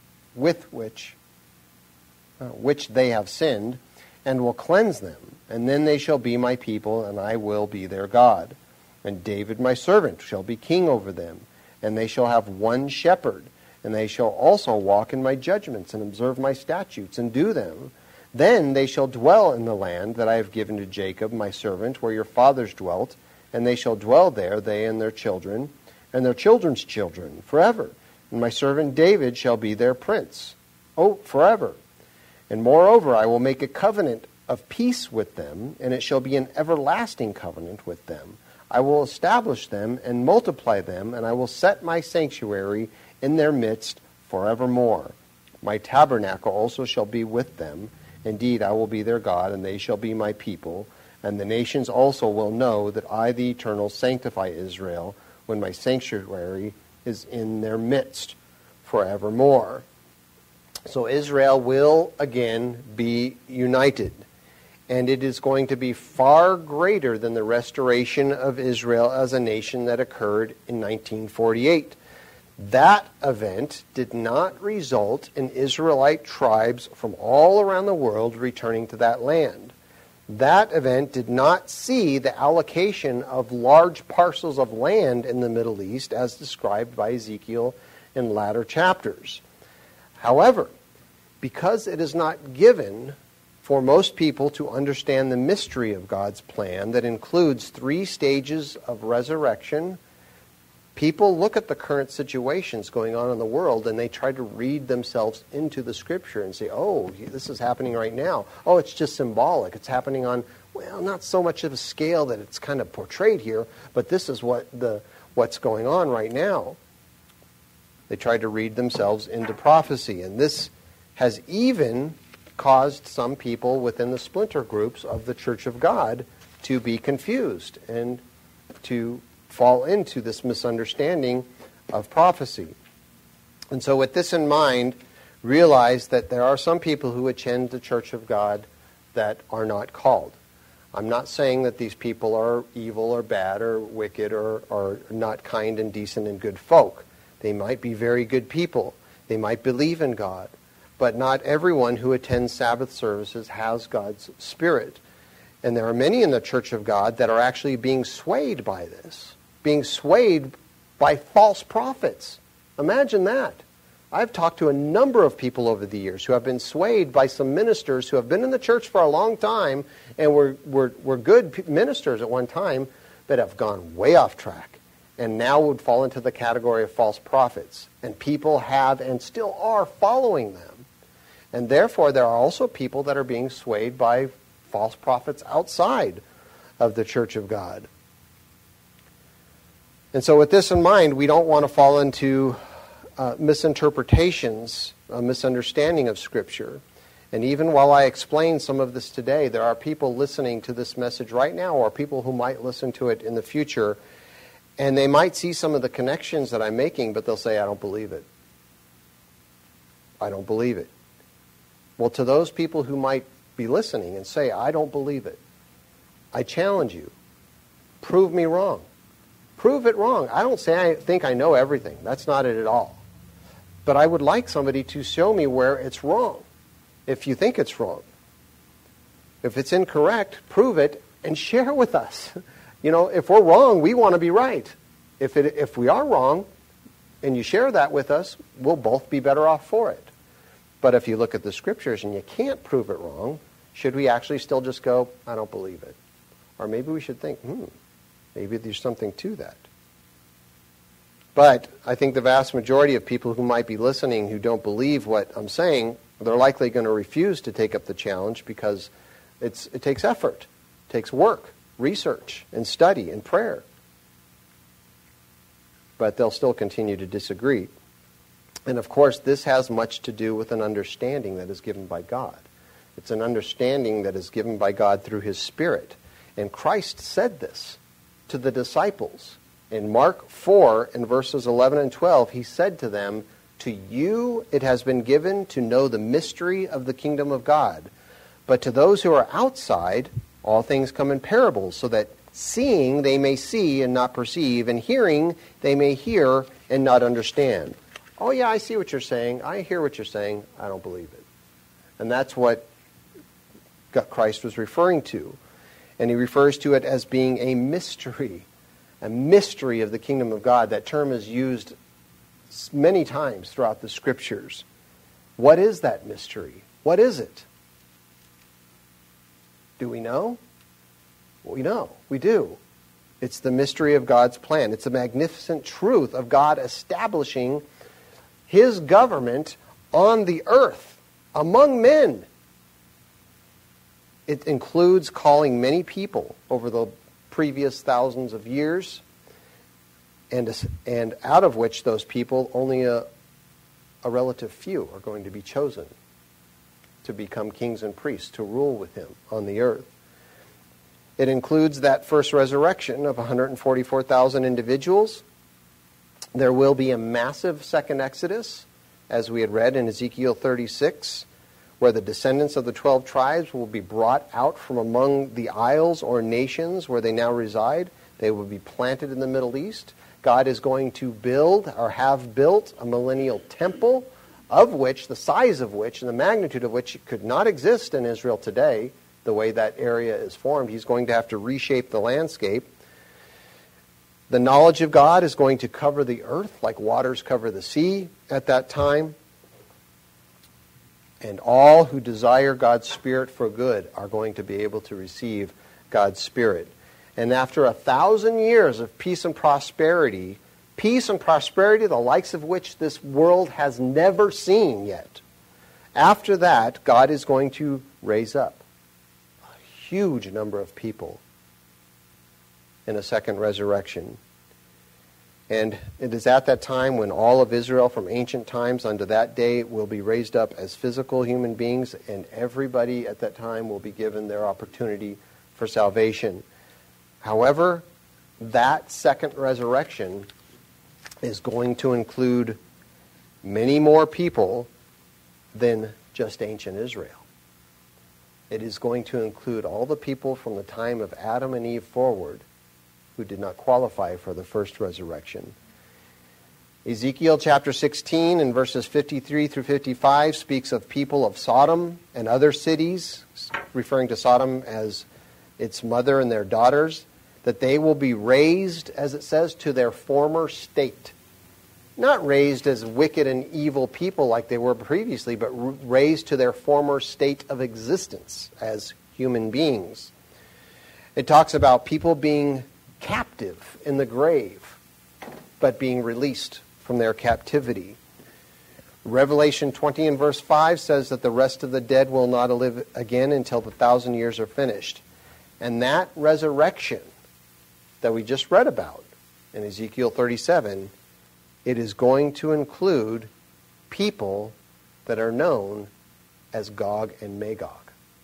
have sinned, and will cleanse them. And then they shall be my people, and I will be their God. And David my servant shall be king over them, and they shall have one shepherd. And they shall also walk in my judgments, and observe my statutes, and do them. Then they shall dwell in the land that I have given to Jacob my servant, where your fathers dwelt, and they shall dwell there, they and their children, and their children's children, forever. And my servant David shall be their prince, forever. And moreover, I will make a covenant of peace with them, and it shall be an everlasting covenant with them. I will establish them and multiply them, and I will set my sanctuary in their midst forevermore. My tabernacle also shall be with them. Indeed, I will be their God, and they shall be my people. And the nations also will know that I, the Eternal, sanctify Israel, when my sanctuary is in their midst forevermore. So Israel will again be united. And it is going to be far greater than the restoration of Israel as a nation that occurred in 1948. That event did not result in Israelite tribes from all around the world returning to that land. That event did not see the allocation of large parcels of land in the Middle East as described by Ezekiel in latter chapters. However, because it is not given for most people to understand the mystery of God's plan that includes 3 stages of resurrection, people look at the current situations going on in the world and they try to read themselves into the Scripture and say, oh, this is happening right now. Oh, it's just symbolic. It's happening on, well, not so much of a scale that it's kind of portrayed here, but this is what's going on right now. They try to read themselves into prophecy, and this has even caused some people within the splinter groups of the Church of God to be confused and to fall into this misunderstanding of prophecy. And so with this in mind, realize that there are some people who attend the Church of God that are not called. I'm not saying that these people are evil or bad or wicked or not kind and decent and good folk. They might be very good people. They might believe in God. But not everyone who attends Sabbath services has God's Spirit. And there are many in the Church of God that are actually being swayed by this, being swayed by false prophets. Imagine that. I've talked to a number of people over the years who have been swayed by some ministers who have been in the church for a long time and were good ministers at one time, but have gone way off track and now would fall into the category of false prophets. And people have and still are following them. And therefore, there are also people that are being swayed by false prophets outside of the Church of God. And so with this in mind, we don't want to fall into misinterpretations, a misunderstanding of Scripture. And even while I explain some of this today, there are people listening to this message right now, or people who might listen to it in the future, and they might see some of the connections that I'm making, but they'll say, I don't believe it. I don't believe it. Well, to those people who might be listening and say, I don't believe it, I challenge you. Prove me wrong. Prove it wrong. I don't say I think I know everything. That's not it at all. But I would like somebody to show me where it's wrong, if you think it's wrong. If it's incorrect, prove it and share with us. You know, if we're wrong, we want to be right. If we are wrong and you share that with us, we'll both be better off for it. But if you look at the Scriptures and you can't prove it wrong, should we actually still just go, I don't believe it? Or maybe we should think, maybe there's something to that. But I think the vast majority of people who might be listening who don't believe what I'm saying, they're likely going to refuse to take up the challenge because it takes effort, it takes work, research, and study, and prayer. But they'll still continue to disagree. And of course, this has much to do with an understanding that is given by God. It's an understanding that is given by God through His Spirit. And Christ said this to the disciples. In Mark 4, in verses 11 and 12, He said to them, to you it has been given to know the mystery of the kingdom of God, But to those who are outside, all things come in parables, so that seeing they may see and not perceive, and hearing they may hear and not understand. Oh yeah, I see what you're saying. I hear what you're saying. I don't believe it. And that's what Christ was referring to. And he refers to it as being a mystery of the kingdom of God. That term is used many times throughout the Scriptures. What is that mystery? What is it? Do we know? Well, we know. We do. It's the mystery of God's plan. It's the magnificent truth of God establishing His government on the earth, among men. It includes calling many people over the previous thousands of years, and out of which those people, only a relative few are going to be chosen to become kings and priests, to rule with Him on the earth. It includes that first resurrection of 144,000 individuals. There will be a massive second Exodus, as we had read in Ezekiel 36, where the descendants of the 12 tribes will be brought out from among the isles or nations where they now reside. They will be planted in the Middle East. God is going to build, or have built, a millennial temple, of which, the size of which, and the magnitude of which could not exist in Israel today, the way that area is formed. He's going to have to reshape the landscape. The knowledge of God is going to cover the earth like waters cover the sea at that time. And all who desire God's Spirit for good are going to be able to receive God's Spirit. And after 1,000 years of peace and prosperity, the likes of which this world has never seen yet, after that, God is going to raise up a huge number of people in a second resurrection. And it is at that time when all of Israel from ancient times unto that day will be raised up as physical human beings, and everybody at that time will be given their opportunity for salvation. However, that second resurrection is going to include many more people than just ancient Israel. It is going to include all the people from the time of Adam and Eve forward who did not qualify for the first resurrection. Ezekiel chapter 16 and verses 53 through 55 speaks of people of Sodom and other cities, referring to Sodom as its mother and their daughters, that they will be raised, as it says, to their former state. Not raised as wicked and evil people like they were previously, but raised to their former state of existence as human beings. It talks about people being captive in the grave, but being released from their captivity. Revelation 20 and verse 5 says that the rest of the dead will not live again until the 1,000 years are finished. And that resurrection that we just read about in Ezekiel 37, it is going to include people that are known as Gog and Magog.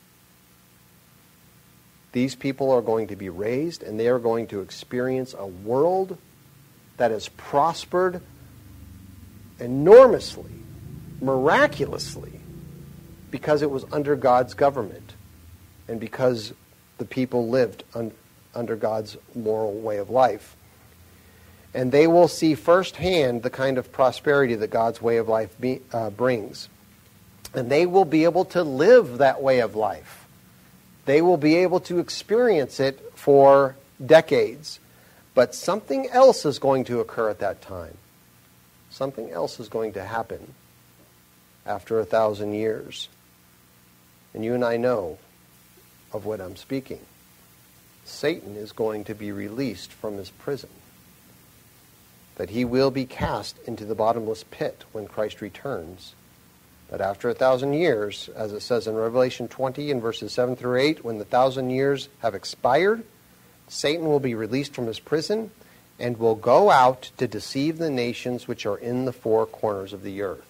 These people are going to be raised, and they are going to experience a world that has prospered enormously, miraculously, because it was under God's government and because the people lived under God's moral way of life. And they will see firsthand the kind of prosperity that God's way of life brings. And they will be able to live that way of life. They will be able to experience it for decades. But something else is going to occur at that time. Something else is going to happen after 1,000 years. And you and I know of what I'm speaking. Satan is going to be released from his prison. That he will be cast into the bottomless pit when Christ returns. But after 1,000 years, as it says in Revelation 20 in verses 7 through 8, when the 1,000 years have expired, Satan will be released from his prison and will go out to deceive the nations which are in the four corners of the earth.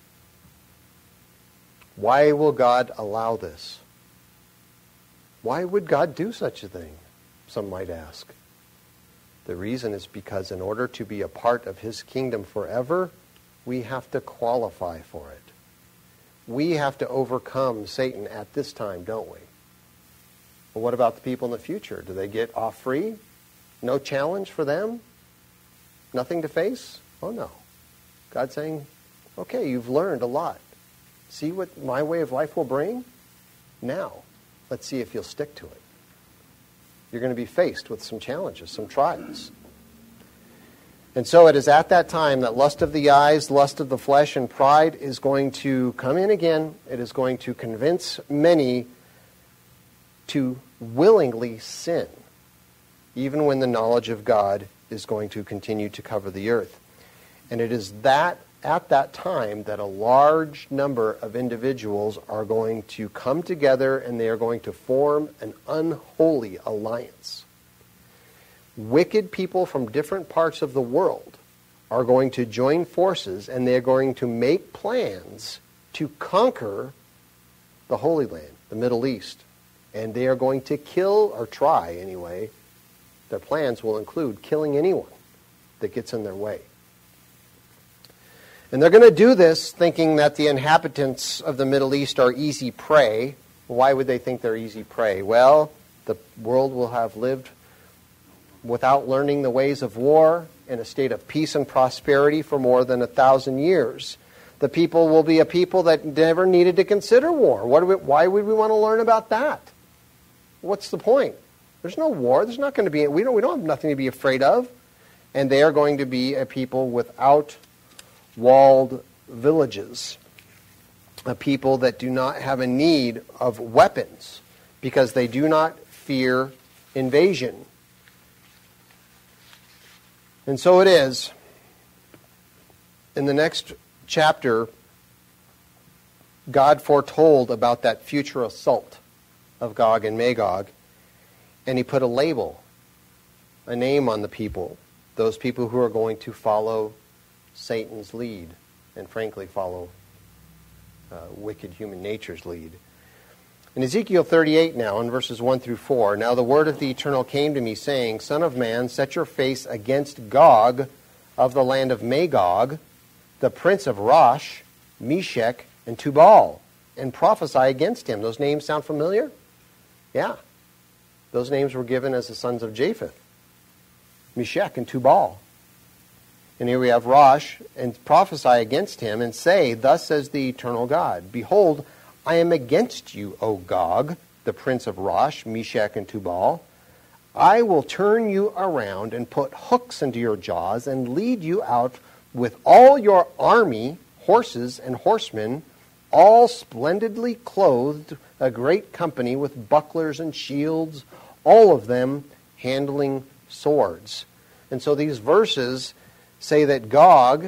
Why will God allow this? Why would God do such a thing? Some might ask. The reason is because in order to be a part of his kingdom forever, we have to qualify for it. we have to overcome Satan at this time, don't we? Well, what about the people in the future? Do they get off free? No challenge for them? Nothing to face? Oh, no. God's saying, okay, you've learned a lot. See what my way of life will bring? Now, let's see if you'll stick to it. You're going to be faced with some challenges, some trials. And so it is at that time that lust of the eyes, lust of the flesh, and pride is going to come in again. It is going to convince many to willingly sin, even when the knowledge of God is going to continue to cover the earth. And it is that at that time that a large number of individuals are going to come together and they are going to form an unholy alliance. Wicked people from different parts of the world are going to join forces and they're going to make plans to conquer the Holy Land, the Middle East. And they are going to kill, or try anyway. Their plans will include killing anyone that gets in their way. And they're going to do this thinking that the inhabitants of the Middle East are easy prey. Why would they think they're easy prey? Well, the world will have lived without learning the ways of war in a state of peace and prosperity for more than 1,000 years. The people will be a people that never needed to consider war. Why would we want to learn about that? What's the point? There's no war. There's not going to be. We don't have nothing to be afraid of. And they are going to be a people without walled villages, a people that do not have a need of weapons because they do not fear invasion. And so it is. In the next chapter, God foretold about that future assault of Gog and Magog, and he put a label, a name on the people, those people who are going to follow Satan's lead and frankly follow wicked human nature's lead. In Ezekiel 38 now, in verses 1 through 4, now the word of the Eternal came to me, saying, Son of man, set your face against Gog of the land of Magog, the prince of Rosh, Meshech, and Tubal, and prophesy against him. Those names sound familiar? Yeah. Those names were given as the sons of Japheth, Meshech and Tubal. And here we have Rosh, and prophesy against him, and say, Thus says the Eternal God, Behold, I am against you, O Gog, the prince of Rosh, Meshech, and Tubal. I will turn you around and put hooks into your jaws and lead you out with all your army, horses and horsemen, all splendidly clothed, a great company with bucklers and shields, all of them handling swords. And so these verses say that Gog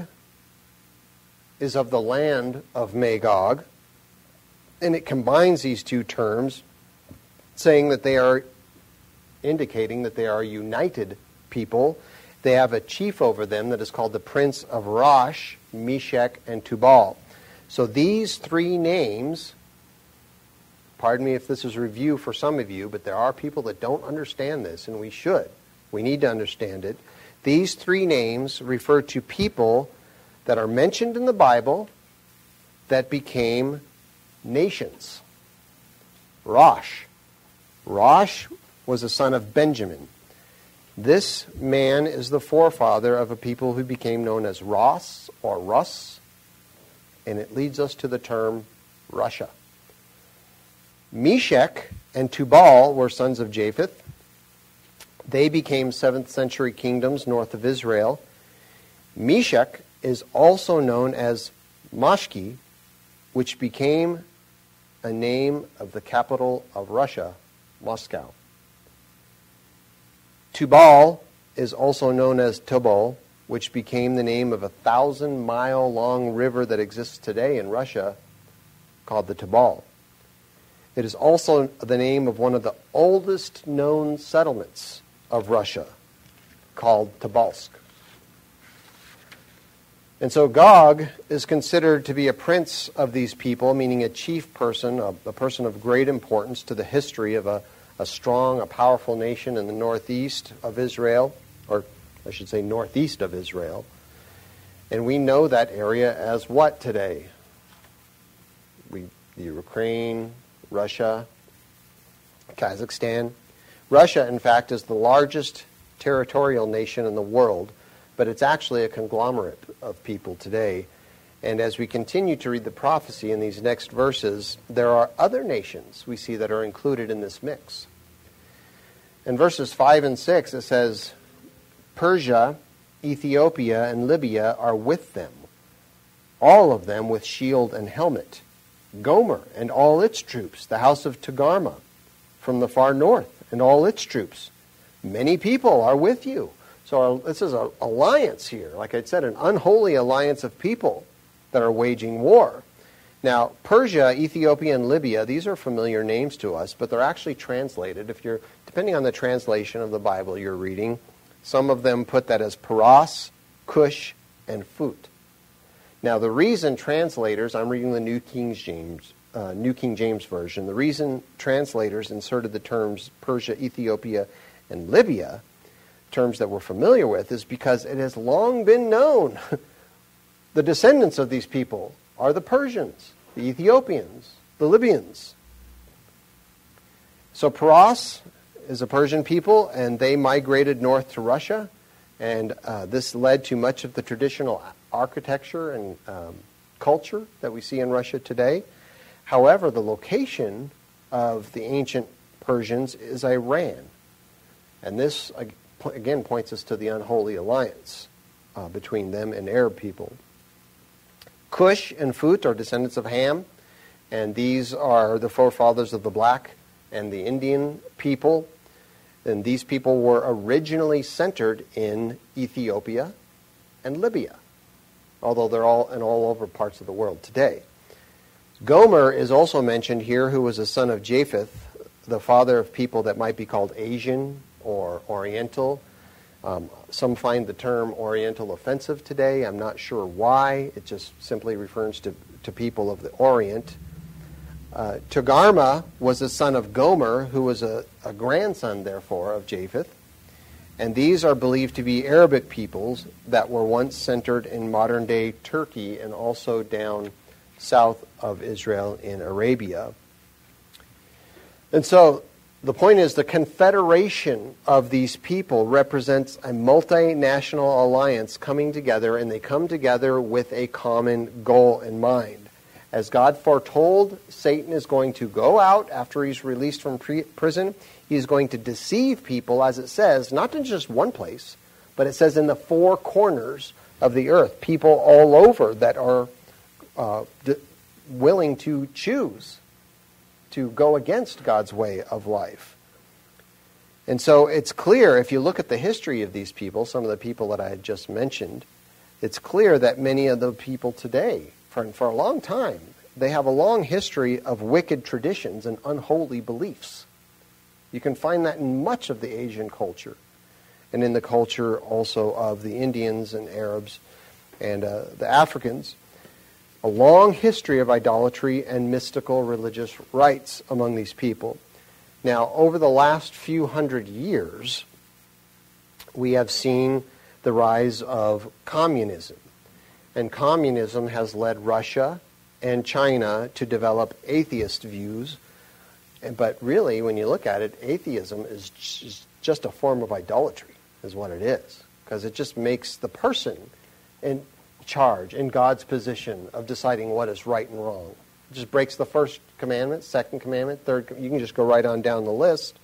is of the land of Magog, and it combines these two terms, saying that they are indicating that they are a united people. They have a chief over them that is called the Prince of Rosh, Meshech, and Tubal. So these three names, pardon me if this is a review for some of you, but there are people that don't understand this, and we should. We need to understand it. These three names refer to people that are mentioned in the Bible that became nations. Rosh. Rosh was a son of Benjamin. This man is the forefather of a people who became known as Ross or Russ, and it leads us to the term Russia. Meshech and Tubal were sons of Japheth. They became 7th century kingdoms north of Israel. Meshech is also known as Mashki, which became a name of the capital of Russia, Moscow. Tubal is also known as Tobol, which became the name of a 1,000-mile-long river that exists today in Russia called the Tobol. It is also the name of one of the oldest known settlements of Russia, called Tobolsk. And so Gog is considered to be a prince of these people, meaning a chief person, a person of great importance to the history of a strong, a powerful nation in the northeast of Israel, or I should say northeast of Israel. And we know that area as what today? the Ukraine, Russia, Kazakhstan. Russia, in fact, is the largest territorial nation in the world, but it's actually a conglomerate of people today. And as we continue to read the prophecy in these next verses, there are other nations we see that are included in this mix. In verses 5 and 6, it says, Persia, Ethiopia, and Libya are with them, all of them with shield and helmet. Gomer and all its troops, the house of Togarmah from the far north, and all its troops. Many people are with you. So this is an alliance here. Like I said, an unholy alliance of people that are waging war. Now, Persia, Ethiopia, and Libya, these are familiar names to us, but they're actually translated. Depending on the translation of the Bible you're reading, some of them put that as Paras, Cush, and Phut. Now, the reason translators, I'm reading the New King James Version, the reason translators inserted the terms Persia, Ethiopia, and Libya, terms that we're familiar with, is because it has long been known the descendants of these people are the Persians, the Ethiopians, the Libyans. So Paras is a Persian people, and they migrated north to Russia, and this led to much of the traditional architecture and culture that we see in Russia today. However, the location of the ancient Persians is Iran. And this, again, points us to the unholy alliance between them and Arab people. Cush and Phut are descendants of Ham, and these are the forefathers of the black and the Indian people. And these people were originally centered in Ethiopia and Libya, although they're all in all over parts of the world today. Gomer is also mentioned here, who was a son of Japheth, the father of people that might be called Asian or Oriental. Some find the term Oriental offensive today. I'm not sure why. It just simply refers to people of the Orient. Togarmah was the son of Gomer, who was a grandson, therefore, of Japheth. And these are believed to be Arabic peoples that were once centered in modern-day Turkey and also down south of Israel in Arabia. And so the point is, the confederation of these people represents a multinational alliance coming together, and they come together with a common goal in mind. As God foretold, Satan is going to go out after he's released from prison. He is going to deceive people, as it says, not in just one place, but it says in the four corners of the earth. People all over that are willing to choose to go against God's way of life. And so it's clear, if you look at the history of these people, some of the people that I had just mentioned, it's clear that many of the people today, for a long time, they have a long history of wicked traditions and unholy beliefs. You can find that in much of the Asian culture, and in the culture also of the Indians and Arabs and the Africans. A long history of idolatry and mystical religious rites among these people. Now, over the last few hundred years, we have seen the rise of communism. And communism has led Russia and China to develop atheist views. But really, when you look at it, atheism is just a form of idolatry, is what it is. Because it just makes the person in charge, in God's position of deciding what is right and wrong. It just breaks the first commandment, second commandment, third. You can just go right on down the list.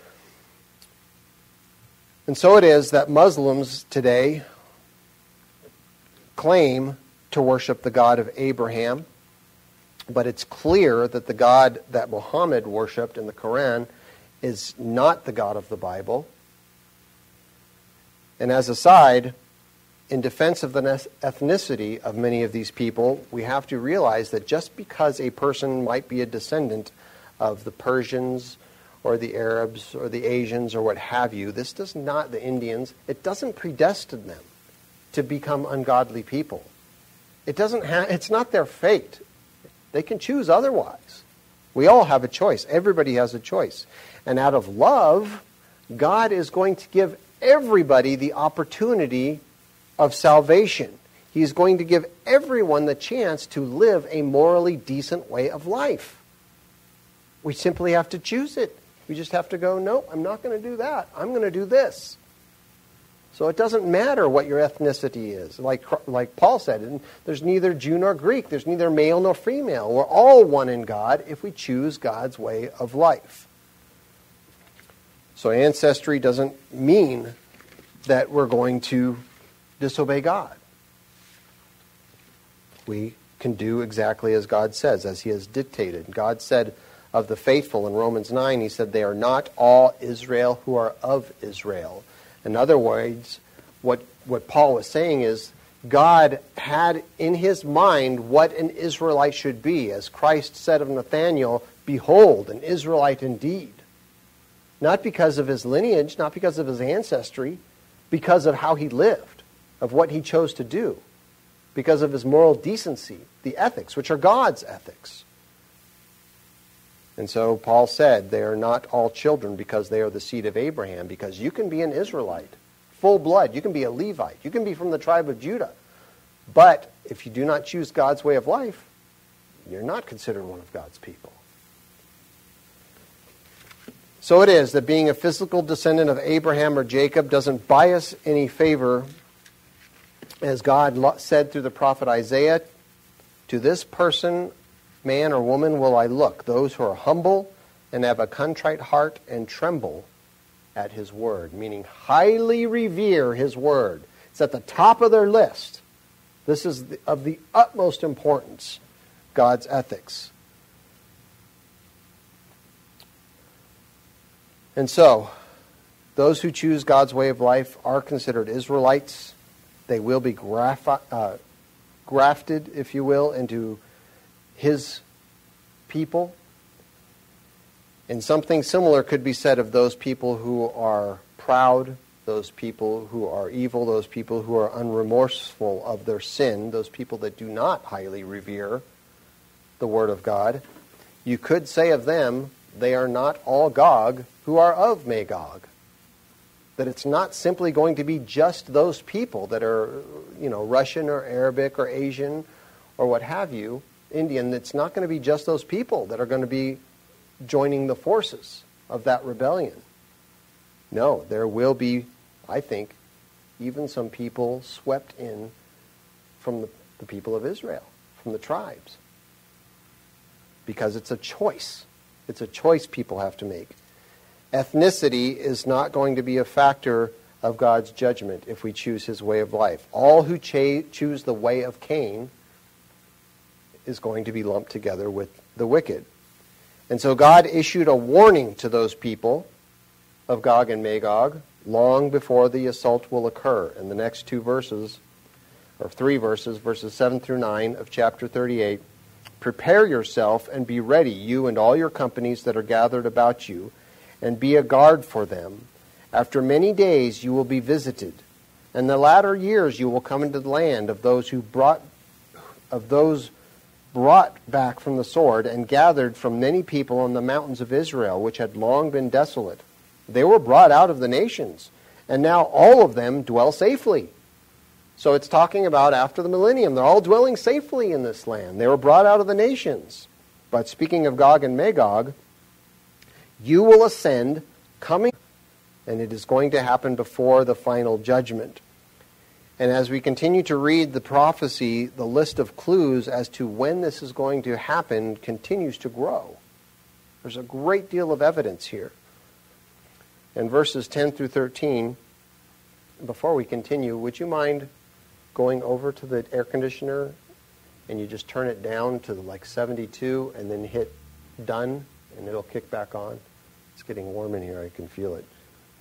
And so it is that Muslims today claim to worship the God of Abraham, but it's clear that the God that Muhammad worshipped in the Quran is not the God of the Bible. And as a side, in defense of the ethnicity of many of these people, we have to realize that just because a person might be a descendant of the Persians or the Arabs or the Asians or what have you, this does not, the Indians, it doesn't predestine them to become ungodly people. It's not their fate. They can choose otherwise. We all have a choice. Everybody has a choice. And out of love, God is going to give everybody the opportunity of salvation. He's going to give everyone the chance to live a morally decent way of life. We simply have to choose it. We just have to go, no, I'm not going to do that. I'm going to do this. So it doesn't matter what your ethnicity is. Like Paul said, and there's neither Jew nor Greek. There's neither male nor female. We're all one in God if we choose God's way of life. So ancestry doesn't mean that we're going to disobey God. We can do exactly as God says, as He has dictated. God said of the faithful in Romans 9, He said, they are not all Israel who are of Israel. In other words, what Paul was saying is God had in His mind what an Israelite should be. As Christ said of Nathanael, behold, an Israelite indeed. Not because of his lineage, not because of his ancestry, because of how he lived, of what he chose to do, because of his moral decency, the ethics, which are God's ethics. And so Paul said they are not all children because they are the seed of Abraham, because you can be an Israelite, full blood, you can be a Levite, you can be from the tribe of Judah. But if you do not choose God's way of life, you're not considered one of God's people. So it is that being a physical descendant of Abraham or Jacob doesn't buy us any favor. As God said through the prophet Isaiah, to this person, man or woman, will I look, those who are humble and have a contrite heart and tremble at His word, meaning highly revere His word. It's at the top of their list. This is of the utmost importance, God's ethics. And so, those who choose God's way of life are considered Israelites. They will be grafted, if you will, into His people. And something similar could be said of those people who are proud, those people who are evil, those people who are unremorseful of their sin, those people that do not highly revere the Word of God. You could say of them, they are not all Gog who are of Magog. That it's not simply going to be just those people that are, Russian or Arabic or Asian or what have you, Indian. It's not going to be just those people that are going to be joining the forces of that rebellion. No, there will be, I think, even some people swept in from the people of Israel, from the tribes. Because it's a choice. It's a choice people have to make. Ethnicity is not going to be a factor of God's judgment if we choose His way of life. All who choose the way of Cain is going to be lumped together with the wicked. And so God issued a warning to those people of Gog and Magog long before the assault will occur. In the next two verses, or three verses, verses 7 through 9 of chapter 38, prepare yourself and be ready, you and all your companies that are gathered about you, and be a guard for them. After many days you will be visited. In the latter years you will come into the land of those brought back from the sword and gathered from many people on the mountains of Israel, which had long been desolate. They were brought out of the nations, and now all of them dwell safely. So it's talking about after the millennium. They're all dwelling safely in this land. They were brought out of the nations. But speaking of Gog and Magog, you will ascend, coming, and it is going to happen before the final judgment. And as we continue to read the prophecy, the list of clues as to when this is going to happen continues to grow. There's a great deal of evidence here. In verses 10 through 13, before we continue, would you mind going over to the air conditioner and you just turn it down to like 72 and then hit done and it'll kick back on? It's getting warm in here. I can feel it.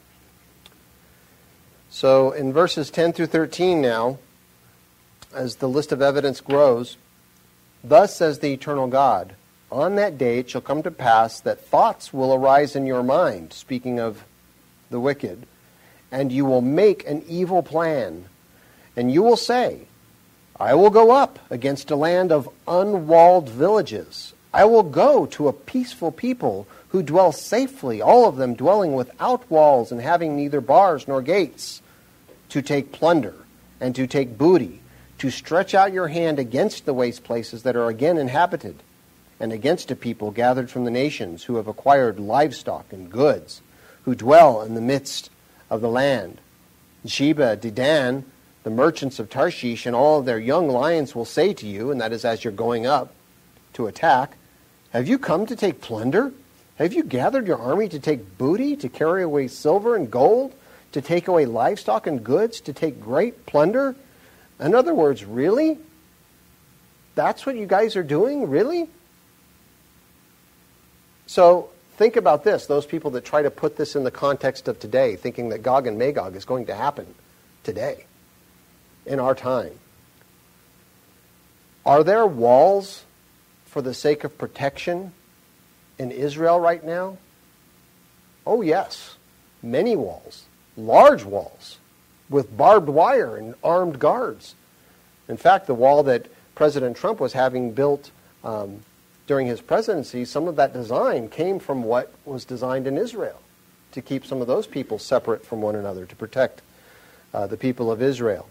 So in verses 10 through 13 now, as the list of evidence grows, thus says the eternal God, on that day it shall come to pass that thoughts will arise in your mind, speaking of the wicked, and you will make an evil plan, and you will say, I will go up against a land of unwalled villages. I will go to a peaceful people who dwell safely, all of them dwelling without walls and having neither bars nor gates, to take plunder and to take booty, to stretch out your hand against the waste places that are again inhabited, and against a people gathered from the nations who have acquired livestock and goods, who dwell in the midst of the land. Sheba, Dedan, the merchants of Tarshish, and all of their young lions will say to you, and that is as you're going up to attack, have you come to take plunder? Have you gathered your army to take booty, to carry away silver and gold, to take away livestock and goods, to take great plunder? In other words, really? That's what you guys are doing? Really? So think about this, those people that try to put this in the context of today, thinking that Gog and Magog is going to happen today, in our time. Are there walls for the sake of protection in Israel right now? Oh yes, many walls, large walls, with barbed wire and armed guards. In fact, the wall that President Trump was having built during his presidency, some of that design came from what was designed in Israel to keep some of those people separate from one another, to protect the people of Israel.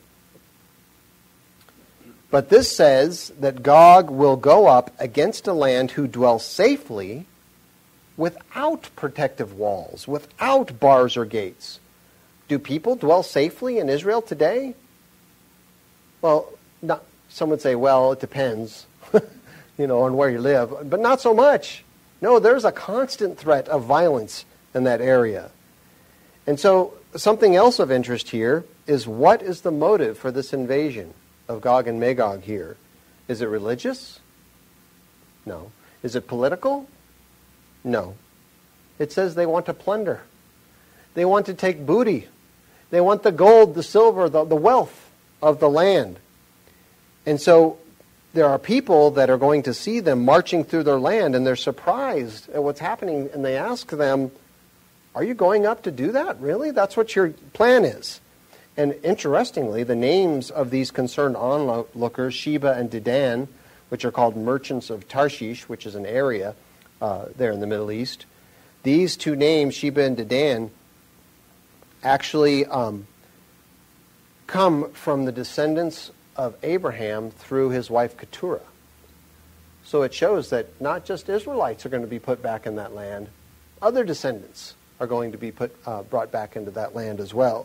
But this says that Gog will go up against a land who dwell safely without protective walls, without bars or gates. Do people dwell safely in Israel today? Well, some would say, well, it depends, on where you live, but not so much. No, there's a constant threat of violence in that area. And so something else of interest here is, what is the motive for this invasion of Gog and Magog here? Is it religious? No. Is it political? No. It says they want to plunder. They want to take booty. They want the gold, the silver, the wealth of the land. And so there are people that are going to see them marching through their land, and they're surprised at what's happening, and they ask them, are you going up to do that? Really? That's what your plan is? And interestingly, the names of these concerned onlookers, Sheba and Dedan, which are called merchants of Tarshish, which is an area there in the Middle East, these two names, Sheba and Dedan, actually come from the descendants of Abraham through his wife Keturah. So it shows that not just Israelites are going to be put back in that land, other descendants are going to be brought back into that land as well.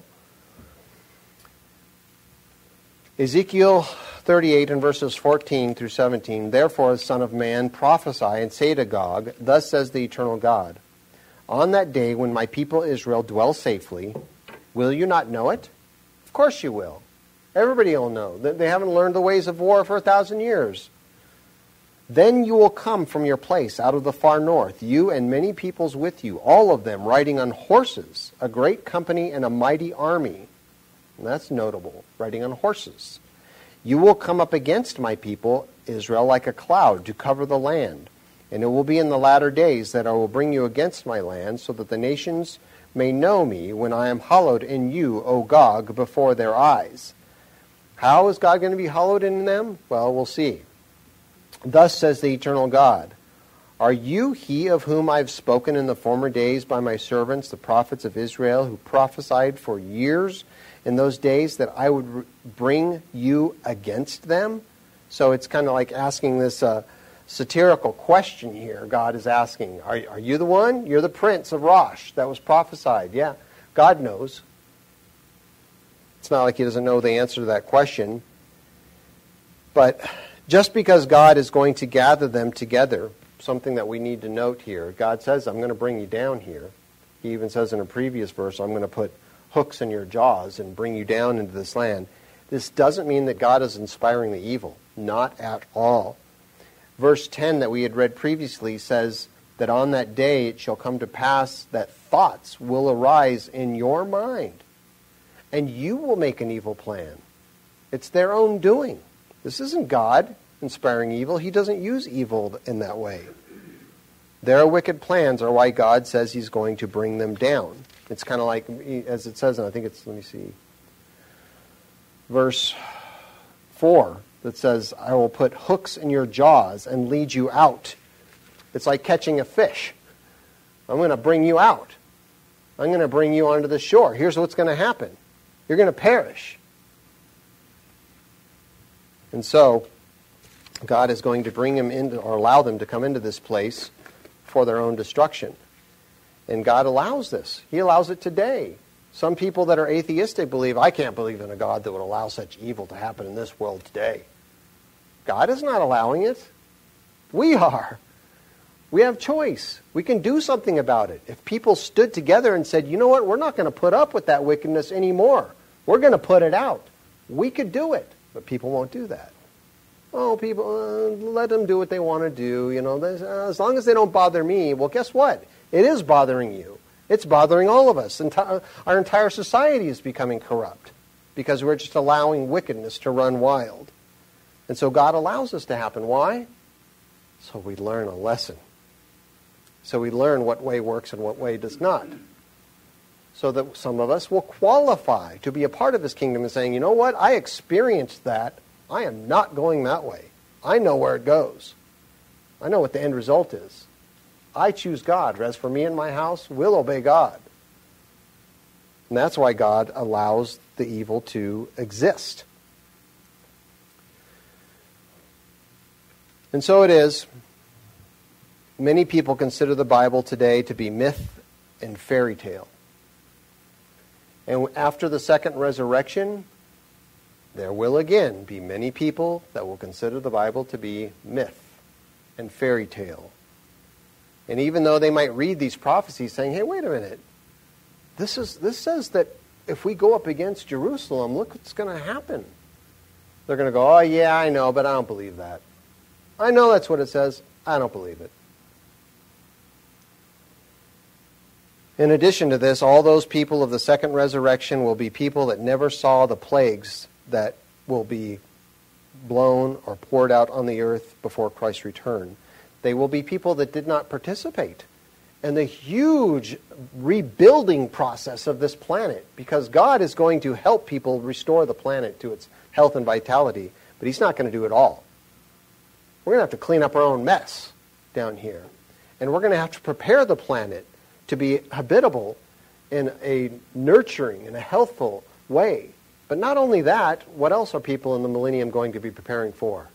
Ezekiel 38 and verses 14 through 17, therefore, Son of man, prophesy and say to Gog, thus says the eternal God, on that day when my people Israel dwell safely, will you not know it? Of course you will. Everybody will know. They haven't learned the ways of war for 1,000 years. Then you will come from your place out of the far north, you and many peoples with you, all of them riding on horses, a great company and a mighty army. And that's notable, riding on horses. You will come up against my people, Israel, like a cloud to cover the land. And it will be in the latter days that I will bring you against my land, so that the nations may know me when I am hallowed in you, O Gog, before their eyes. How is God going to be hallowed in them? Well, we'll see. Thus says the eternal God, are you he of whom I have spoken in the former days by my servants, the prophets of Israel, who prophesied for years in those days that I would bring you against them? So it's kind of like asking this satirical question here. God is asking, are you the one? You're the prince of Rosh that was prophesied. Yeah, God knows. It's not like he doesn't know the answer to that question. But just because God is going to gather them together, something that we need to note here, God says, I'm going to bring you down here. He even says in a previous verse, I'm going to put hooks in your jaws and bring you down into this land. This doesn't mean that God is inspiring the evil. Not at all. Verse 10 that we had read previously says that on that day it shall come to pass that thoughts will arise in your mind, and you will make an evil plan. It's their own doing. This isn't God inspiring evil. He doesn't use evil in that way. Their wicked plans are why God says he's going to bring them down. It's kind of like, as it says, and I think it's, let me see, verse 4 that says, I will put hooks in your jaws and lead you out. It's like catching a fish. I'm going to bring you out. I'm going to bring you onto the shore. Here's what's going to happen. You're going to perish. And so, God is going to bring them into, or allow them to come into this place for their own destruction. And God allows this. He allows it today. Some people that are atheistic believe, I can't believe in a God that would allow such evil to happen in this world today. God is not allowing it. We are. We have choice. We can do something about it. If people stood together and said, you know what, we're not going to put up with that wickedness anymore. We're going to put it out. We could do it. But people won't do that. Oh, people, let them do what they want to do. You know, as long as they don't bother me. Well, guess what? It is bothering you. It's bothering all of us. Our entire society is becoming corrupt because we're just allowing wickedness to run wild. And so God allows this to happen. Why? So we learn a lesson. So we learn what way works and what way does not. So that some of us will qualify to be a part of His kingdom and saying, you know what? I experienced that. I am not going that way. I know where it goes. I know what the end result is. I choose God. As for me and my house, we'll obey God. And that's why God allows the evil to exist. And so it is. Many people consider the Bible today to be myth and fairy tale. And after the second resurrection, there will again be many people that will consider the Bible to be myth and fairy tale. And even though they might read these prophecies saying, hey, wait a minute, this says that if we go up against Jerusalem, look what's going to happen. They're going to go, oh yeah, I know, but I don't believe that. I know that's what it says. I don't believe it. In addition to this, all those people of the second resurrection will be people that never saw the plagues that will be blown or poured out on the earth before Christ's return. They will be people that did not participate in the huge rebuilding process of this planet, because God is going to help people restore the planet to its health and vitality, but He's not going to do it all. We're going to have to clean up our own mess down here. And we're going to have to prepare the planet to be habitable in a nurturing and a healthful way. But not only that, what else are people in the millennium going to be preparing for?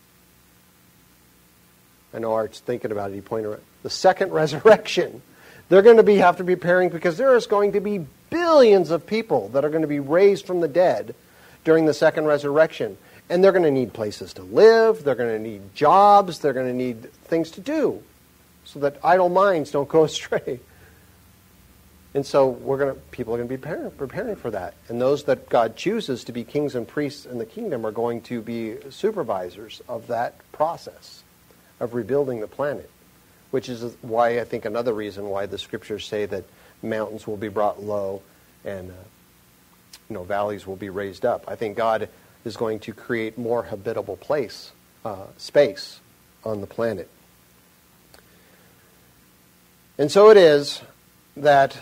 I know Art's thinking about it. He pointed out the second resurrection. They're going to have to be preparing because there is going to be billions of people that are going to be raised from the dead during the second resurrection. And they're going to need places to live. They're going to need jobs. They're going to need things to do so that idle minds don't go astray. And so people are going to be preparing for that. And those that God chooses to be kings and priests in the kingdom are going to be supervisors of that process of rebuilding the planet, which is why I think another reason why the scriptures say that mountains will be brought low and valleys will be raised up. I think God is going to create more habitable space on the planet. And so it is that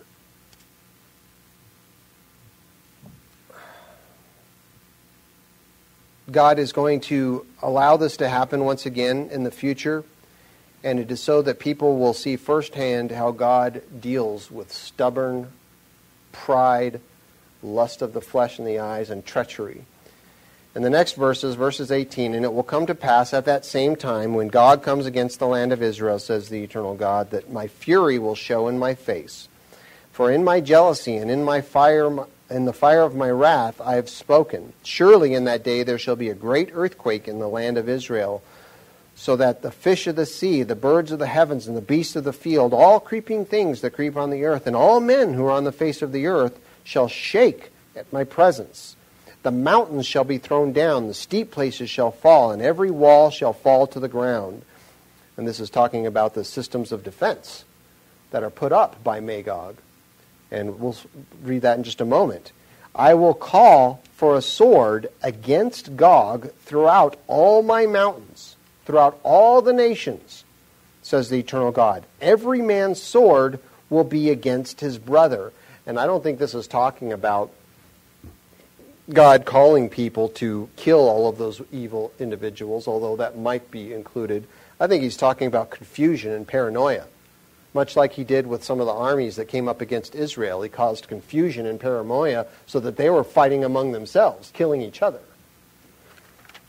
God is going to allow this to happen once again in the future, and it is so that people will see firsthand how God deals with stubborn pride, lust of the flesh and the eyes, and treachery. And the next verses 18, and it will come to pass at that same time when God comes against the land of Israel, says the eternal God, that my fury will show in my face. For in my jealousy and in the fire of my wrath I have spoken. Surely in that day there shall be a great earthquake in the land of Israel, so that the fish of the sea, the birds of the heavens, and the beasts of the field, all creeping things that creep on the earth, and all men who are on the face of the earth, shall shake at my presence. The mountains shall be thrown down, the steep places shall fall, and every wall shall fall to the ground. And this is talking about the systems of defense that are put up by Magog. And we'll read that in just a moment. I will call for a sword against Gog throughout all my mountains, throughout all the nations, says the eternal God. Every man's sword will be against his brother. And I don't think this is talking about God calling people to kill all of those evil individuals, although that might be included. I think he's talking about confusion and paranoia. Much like he did with some of the armies that came up against Israel. He caused confusion and paranoia so that they were fighting among themselves, killing each other.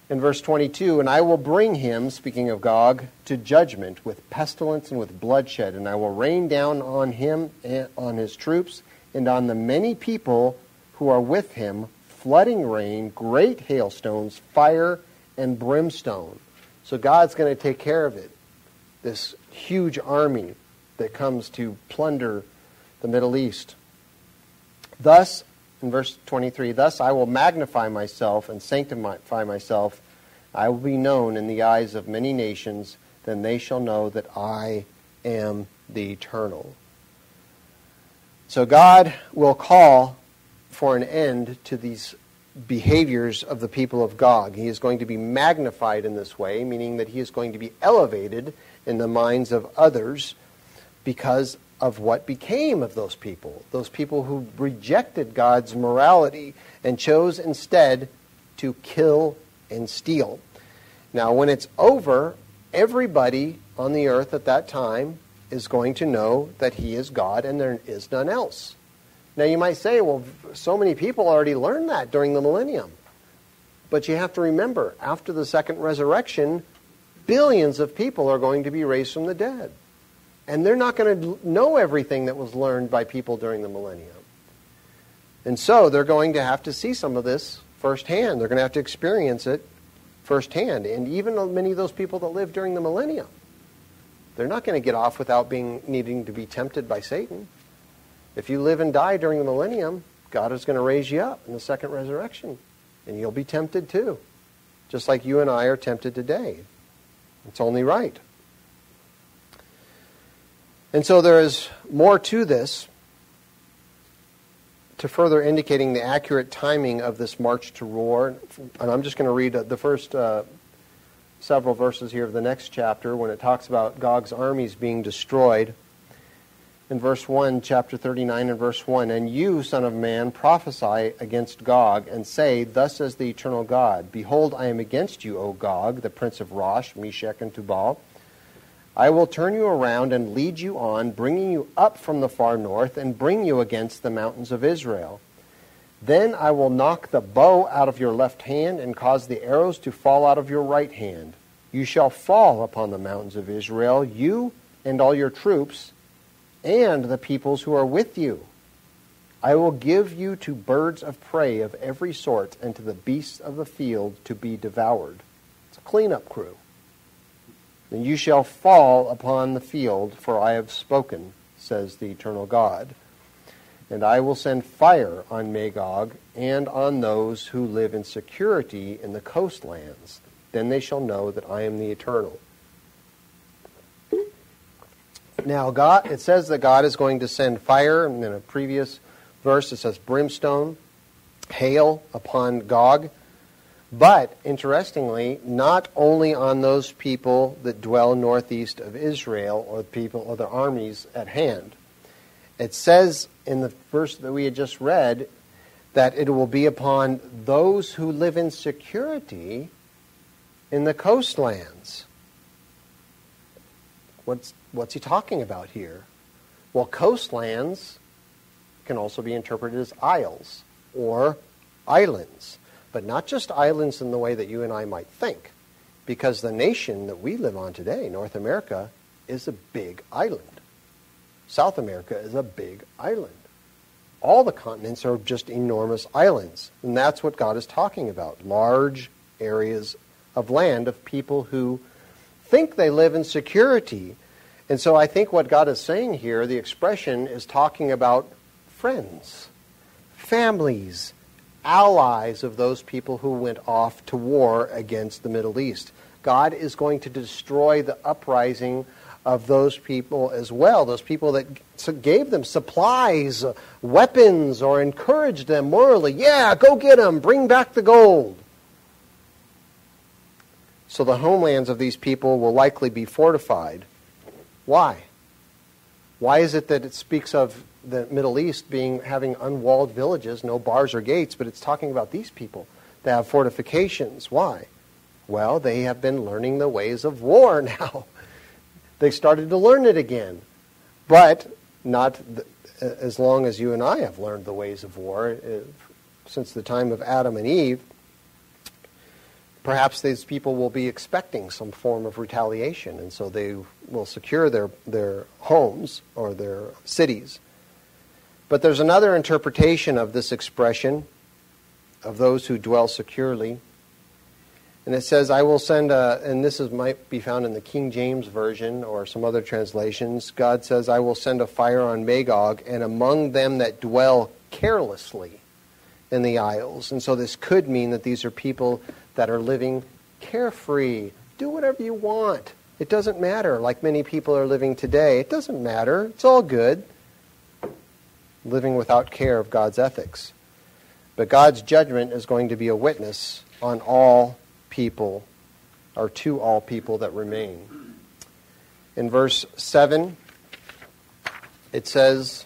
In verse 22, and I will bring him, speaking of Gog, to judgment with pestilence and with bloodshed, and I will rain down on him and on his troops and on the many people who are with him, flooding rain, great hailstones, fire, and brimstone. So God's going to take care of it. This huge army that comes to plunder the Middle East. Thus, in verse 23, thus I will magnify myself and sanctify myself. I will be known in the eyes of many nations. Then they shall know that I am the Eternal. So God will call for an end to these behaviors of the people of Gog. He is going to be magnified in this way, meaning that he is going to be elevated in the minds of others because of what became of those people who rejected God's morality and chose instead to kill and steal. Now, when it's over, everybody on the earth at that time is going to know that he is God and there is none else. Now, you might say, well, so many people already learned that during the millennium. But you have to remember, after the second resurrection, billions of people are going to be raised from the dead. And they're not going to know everything that was learned by people during the millennium. And so they're going to have to see some of this firsthand. They're going to have to experience it firsthand. And even many of those people that lived during the millennium, they're not going to get off without needing to be tempted by Satan. If you live and die during the millennium, God is going to raise you up in the second resurrection. And you'll be tempted too. Just like you and I are tempted today. It's only right. And so there is more to this, to further indicating the accurate timing of this march to war. And I'm just going to read the first several verses here of the next chapter when it talks about Gog's armies being destroyed. In verse 1, chapter 39 and verse 1, and you, son of man, prophesy against Gog, and say, thus says the eternal God, behold, I am against you, O Gog, the prince of Rosh, Meshech, and Tubal. I will turn you around and lead you on, bringing you up from the far north, and bring you against the mountains of Israel. Then I will knock the bow out of your left hand, and cause the arrows to fall out of your right hand. You shall fall upon the mountains of Israel, you and all your troops, and the peoples who are with you. I will give you to birds of prey of every sort, and to the beasts of the field to be devoured. It's a cleanup crew. And you shall fall upon the field, for I have spoken, says the eternal God. And I will send fire on Magog and on those who live in security in the coastlands. Then they shall know that I am the Eternal. Now, it says that God is going to send fire. And in a previous verse, it says brimstone, hail upon Gog. But, interestingly, not only on those people that dwell northeast of Israel or people or their armies at hand. It says in the verse that we had just read that it will be upon those who live in security in the coastlands. What's he talking about here? Well, coastlands can also be interpreted as isles or islands. But not just islands in the way that you and I might think. Because the nation that we live on today, North America, is a big island. South America is a big island. All the continents are just enormous islands. And that's what God is talking about. Large areas of land of people who think they live in security. And so I think what God is saying here, the expression is talking about friends, families, allies of those people who went off to war against the Middle East. God is going to destroy the uprising of those people as well, those people that gave them supplies, weapons, or encouraged them morally. Yeah, go get them, bring back the gold. So the homelands of these people will likely be fortified. Why? Why is it that it speaks of the Middle East having unwalled villages, no bars or gates, but it's talking about these people that have fortifications? Why? Well, they have been learning the ways of war now. They started to learn it again. But not as long as you and I have learned the ways of war since the time of Adam and Eve. perhaps these people will be expecting some form of retaliation, and so they will secure their homes or their cities. But there's another interpretation of this expression, of those who dwell securely. And it says, I will send and this might be found in the King James Version or some other translations. God says, I will send a fire on Magog and among them that dwell carelessly in the isles. And so this could mean that these are people that are living carefree. Do whatever you want. It doesn't matter, like many people are living today. It doesn't matter. It's all good. Living without care of God's ethics. But God's judgment is going to be a witness on all people, or to all people that remain. In verse 7, it says,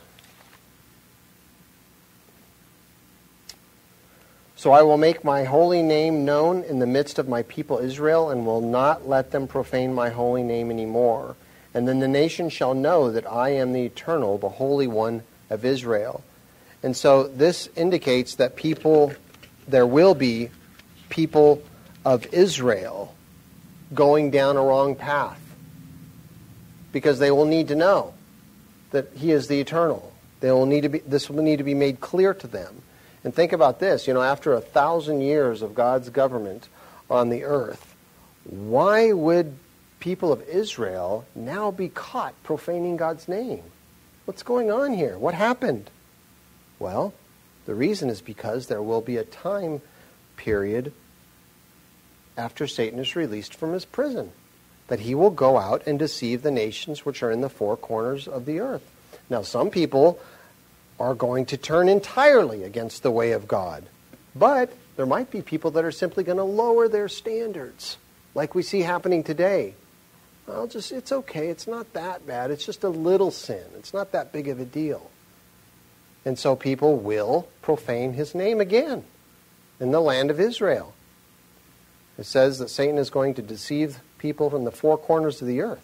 So I will make my holy name known in the midst of my people Israel, and will not let them profane my holy name anymore. And then the nation shall know that I am the Eternal, the Holy One of Israel. And so this indicates that there will be people of Israel going down a wrong path, because they will need to know that He is the Eternal. This will need to be made clear to them. And think about this, after 1,000 years of God's government on the earth, why would people of Israel now be caught profaning God's name? What's going on here? What happened? Well, the reason is because there will be a time period after Satan is released from his prison, that he will go out and deceive the nations which are in the four corners of the earth. Now, some people are going to turn entirely against the way of God, but there might be people that are simply going to lower their standards, like we see happening today. It's okay, it's not that bad, it's just a little sin, it's not that big of a deal. And so people will profane His name again in the land of Israel. It says that Satan is going to deceive people from the four corners of the earth.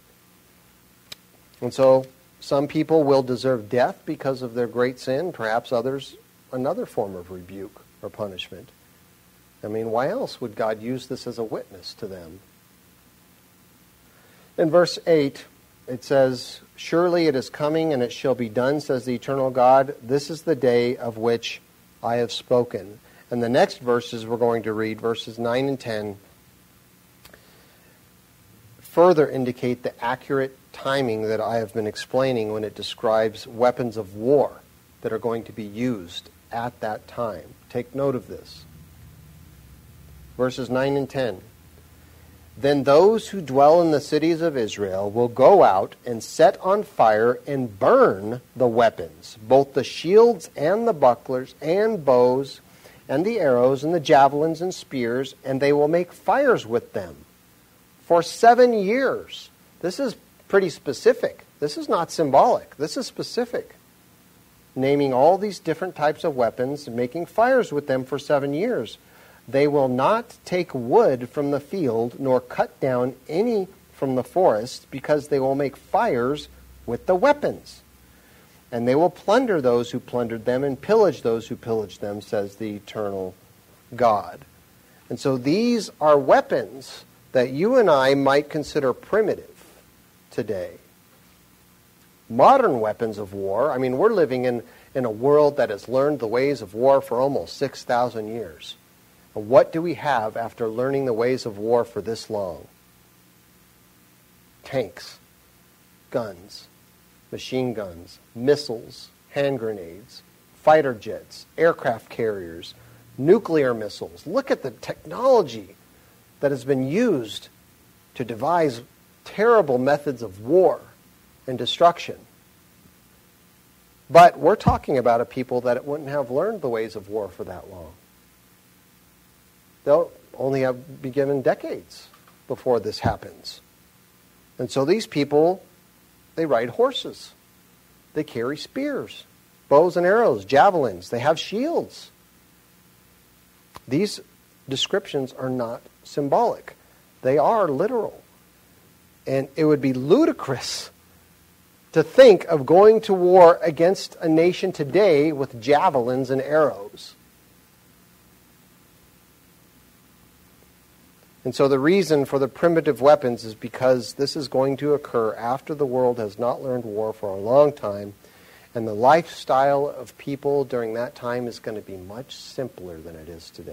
And so some people will deserve death because of their great sin, perhaps others another form of rebuke or punishment. I mean, why else would God use this as a witness to them? In verse 8, it says, Surely it is coming, and it shall be done, says the eternal God. This is the day of which I have spoken. And the next verses we're going to read, verses 9 and 10, further indicate the accurate timing that I have been explaining when it describes weapons of war that are going to be used at that time. Take note of this. Verses 9 and 10. Then those who dwell in the cities of Israel will go out and set on fire and burn the weapons, both the shields and the bucklers and bows and the arrows and the javelins and spears, and they will make fires with them for 7 years. This is pretty specific. This is not symbolic. This is specific. Naming all these different types of weapons and making fires with them for 7 years. They will not take wood from the field, nor cut down any from the forest, because they will make fires with the weapons. And they will plunder those who plundered them and pillage those who pillaged them, says the eternal God. And so these are weapons that you and I might consider primitive today. Modern weapons of war, I mean, we're living in a world that has learned the ways of war for almost 6,000 years. And what do we have after learning the ways of war for this long? Tanks, guns, machine guns, missiles, hand grenades, fighter jets, aircraft carriers, nuclear missiles. Look at the technology that has been used to devise terrible methods of war and destruction. But we're talking about a people that wouldn't have learned the ways of war for that long. They'll only be given decades before this happens. And so these people, they ride horses. They carry spears, bows and arrows, javelins. They have shields. These descriptions are not symbolic. They are literal. And it would be ludicrous to think of going to war against a nation today with javelins and arrows. And so the reason for the primitive weapons is because this is going to occur after the world has not learned war for a long time, and the lifestyle of people during that time is going to be much simpler than it is today.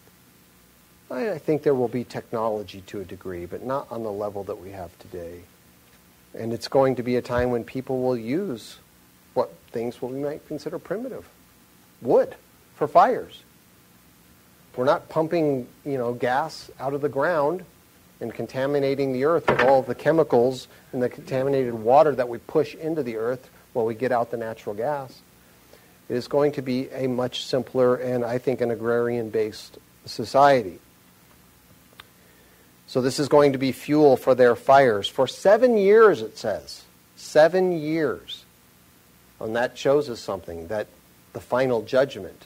I think there will be technology to a degree, but not on the level that we have today. And it's going to be a time when people will use what things we might consider primitive. Wood for fires. We're not pumping, gas out of the ground and contaminating the earth with all the chemicals and the contaminated water that we push into the earth while we get out the natural gas. It is going to be a much simpler and, I think, an agrarian-based society. So this is going to be fuel for their fires. For 7 years, it says. 7 years. And that shows us something, that the final judgment,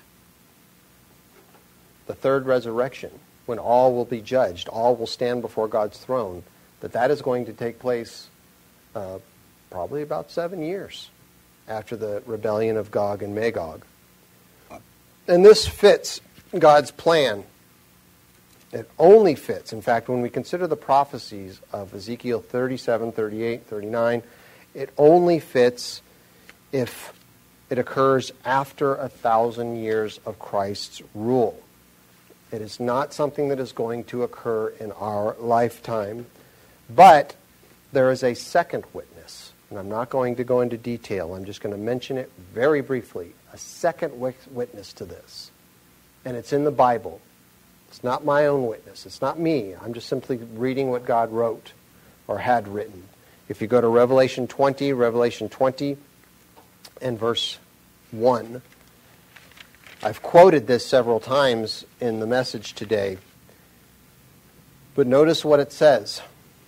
the third resurrection, when all will be judged, all will stand before God's throne, that is going to take place probably about 7 years after the rebellion of Gog and Magog. And this fits God's plan. It only fits. In fact, when we consider the prophecies of Ezekiel 37, 38, 39, it only fits if it occurs after 1,000 years of Christ's rule. It is not something that is going to occur in our lifetime. But there is a second witness, and I'm not going to go into detail. I'm just going to mention it very briefly. A second witness to this. And it's in the Bible. It's not my own witness. It's not me. I'm just simply reading what God wrote or had written. If you go to Revelation 20 and verse 1, I've quoted this several times in the message today, but notice what it says.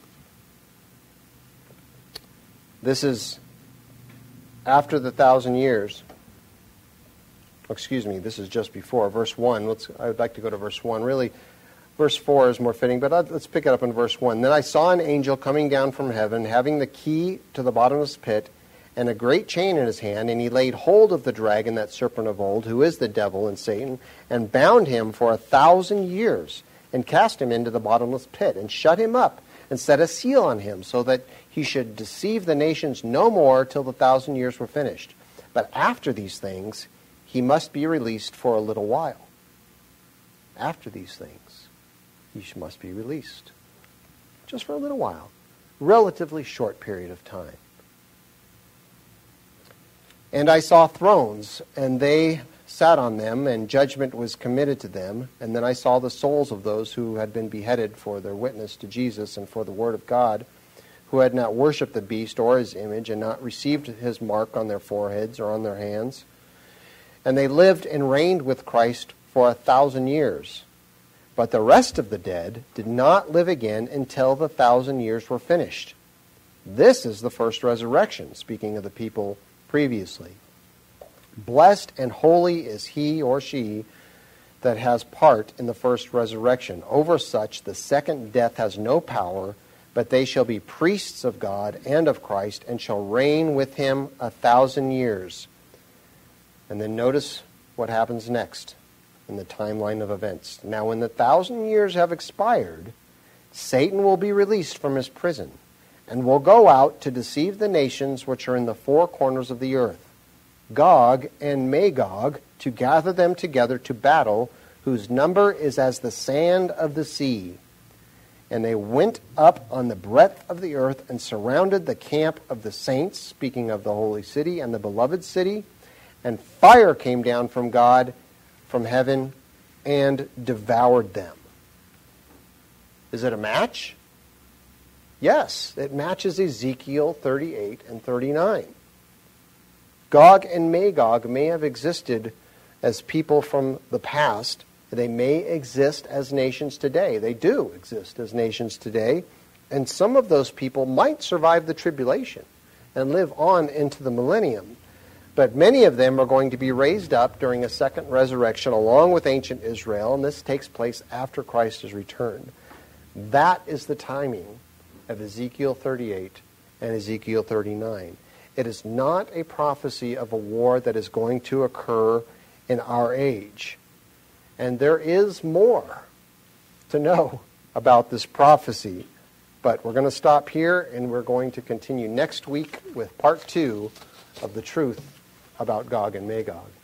This is after the 1,000 years. Excuse me, this is just before. Verse 1. I would like to go to verse 1. Really, verse 4 is more fitting, but let's pick it up in verse 1. Then I saw an angel coming down from heaven, having the key to the bottomless pit, and a great chain in his hand, and he laid hold of the dragon, that serpent of old, who is the devil and Satan, and bound him for 1,000 years, and cast him into the bottomless pit, and shut him up, and set a seal on him, so that he should deceive the nations no more till the 1,000 years were finished. But after these things, he must be released for a little while. After these things, he must be released. Just for a little while. Relatively short period of time. And I saw thrones, and they sat on them, and judgment was committed to them. And then I saw the souls of those who had been beheaded for their witness to Jesus and for the word of God, who had not worshipped the beast or his image, and not received his mark on their foreheads or on their hands. And they lived and reigned with Christ for 1,000 years. But the rest of the dead did not live again until the 1,000 years were finished. This is the first resurrection, speaking of the people previously. Blessed and holy is he or she that has part in the first resurrection. Over such the second death has no power, but they shall be priests of God and of Christ, and shall reign with him 1,000 years. And then notice what happens next in the timeline of events. Now when the 1,000 years have expired, Satan will be released from his prison, and will go out to deceive the nations which are in the four corners of the earth, Gog and Magog, to gather them together to battle, whose number is as the sand of the sea. And they went up on the breadth of the earth and surrounded the camp of the saints, speaking of the holy city and the beloved city, and fire came down from God, from heaven, and devoured them. Is it a match? Yes, it matches Ezekiel 38 and 39. Gog and Magog may have existed as people from the past. They may exist as nations today. They do exist as nations today. And some of those people might survive the tribulation and live on into the millennium. But many of them are going to be raised up during a second resurrection along with ancient Israel, and this takes place after Christ has returned. That is the timing of Ezekiel 38 and Ezekiel 39. It is not a prophecy of a war that is going to occur in our age. And there is more to know about this prophecy. But we're going to stop here, and we're going to continue next week with part 2 of the truth about Gog and Magog.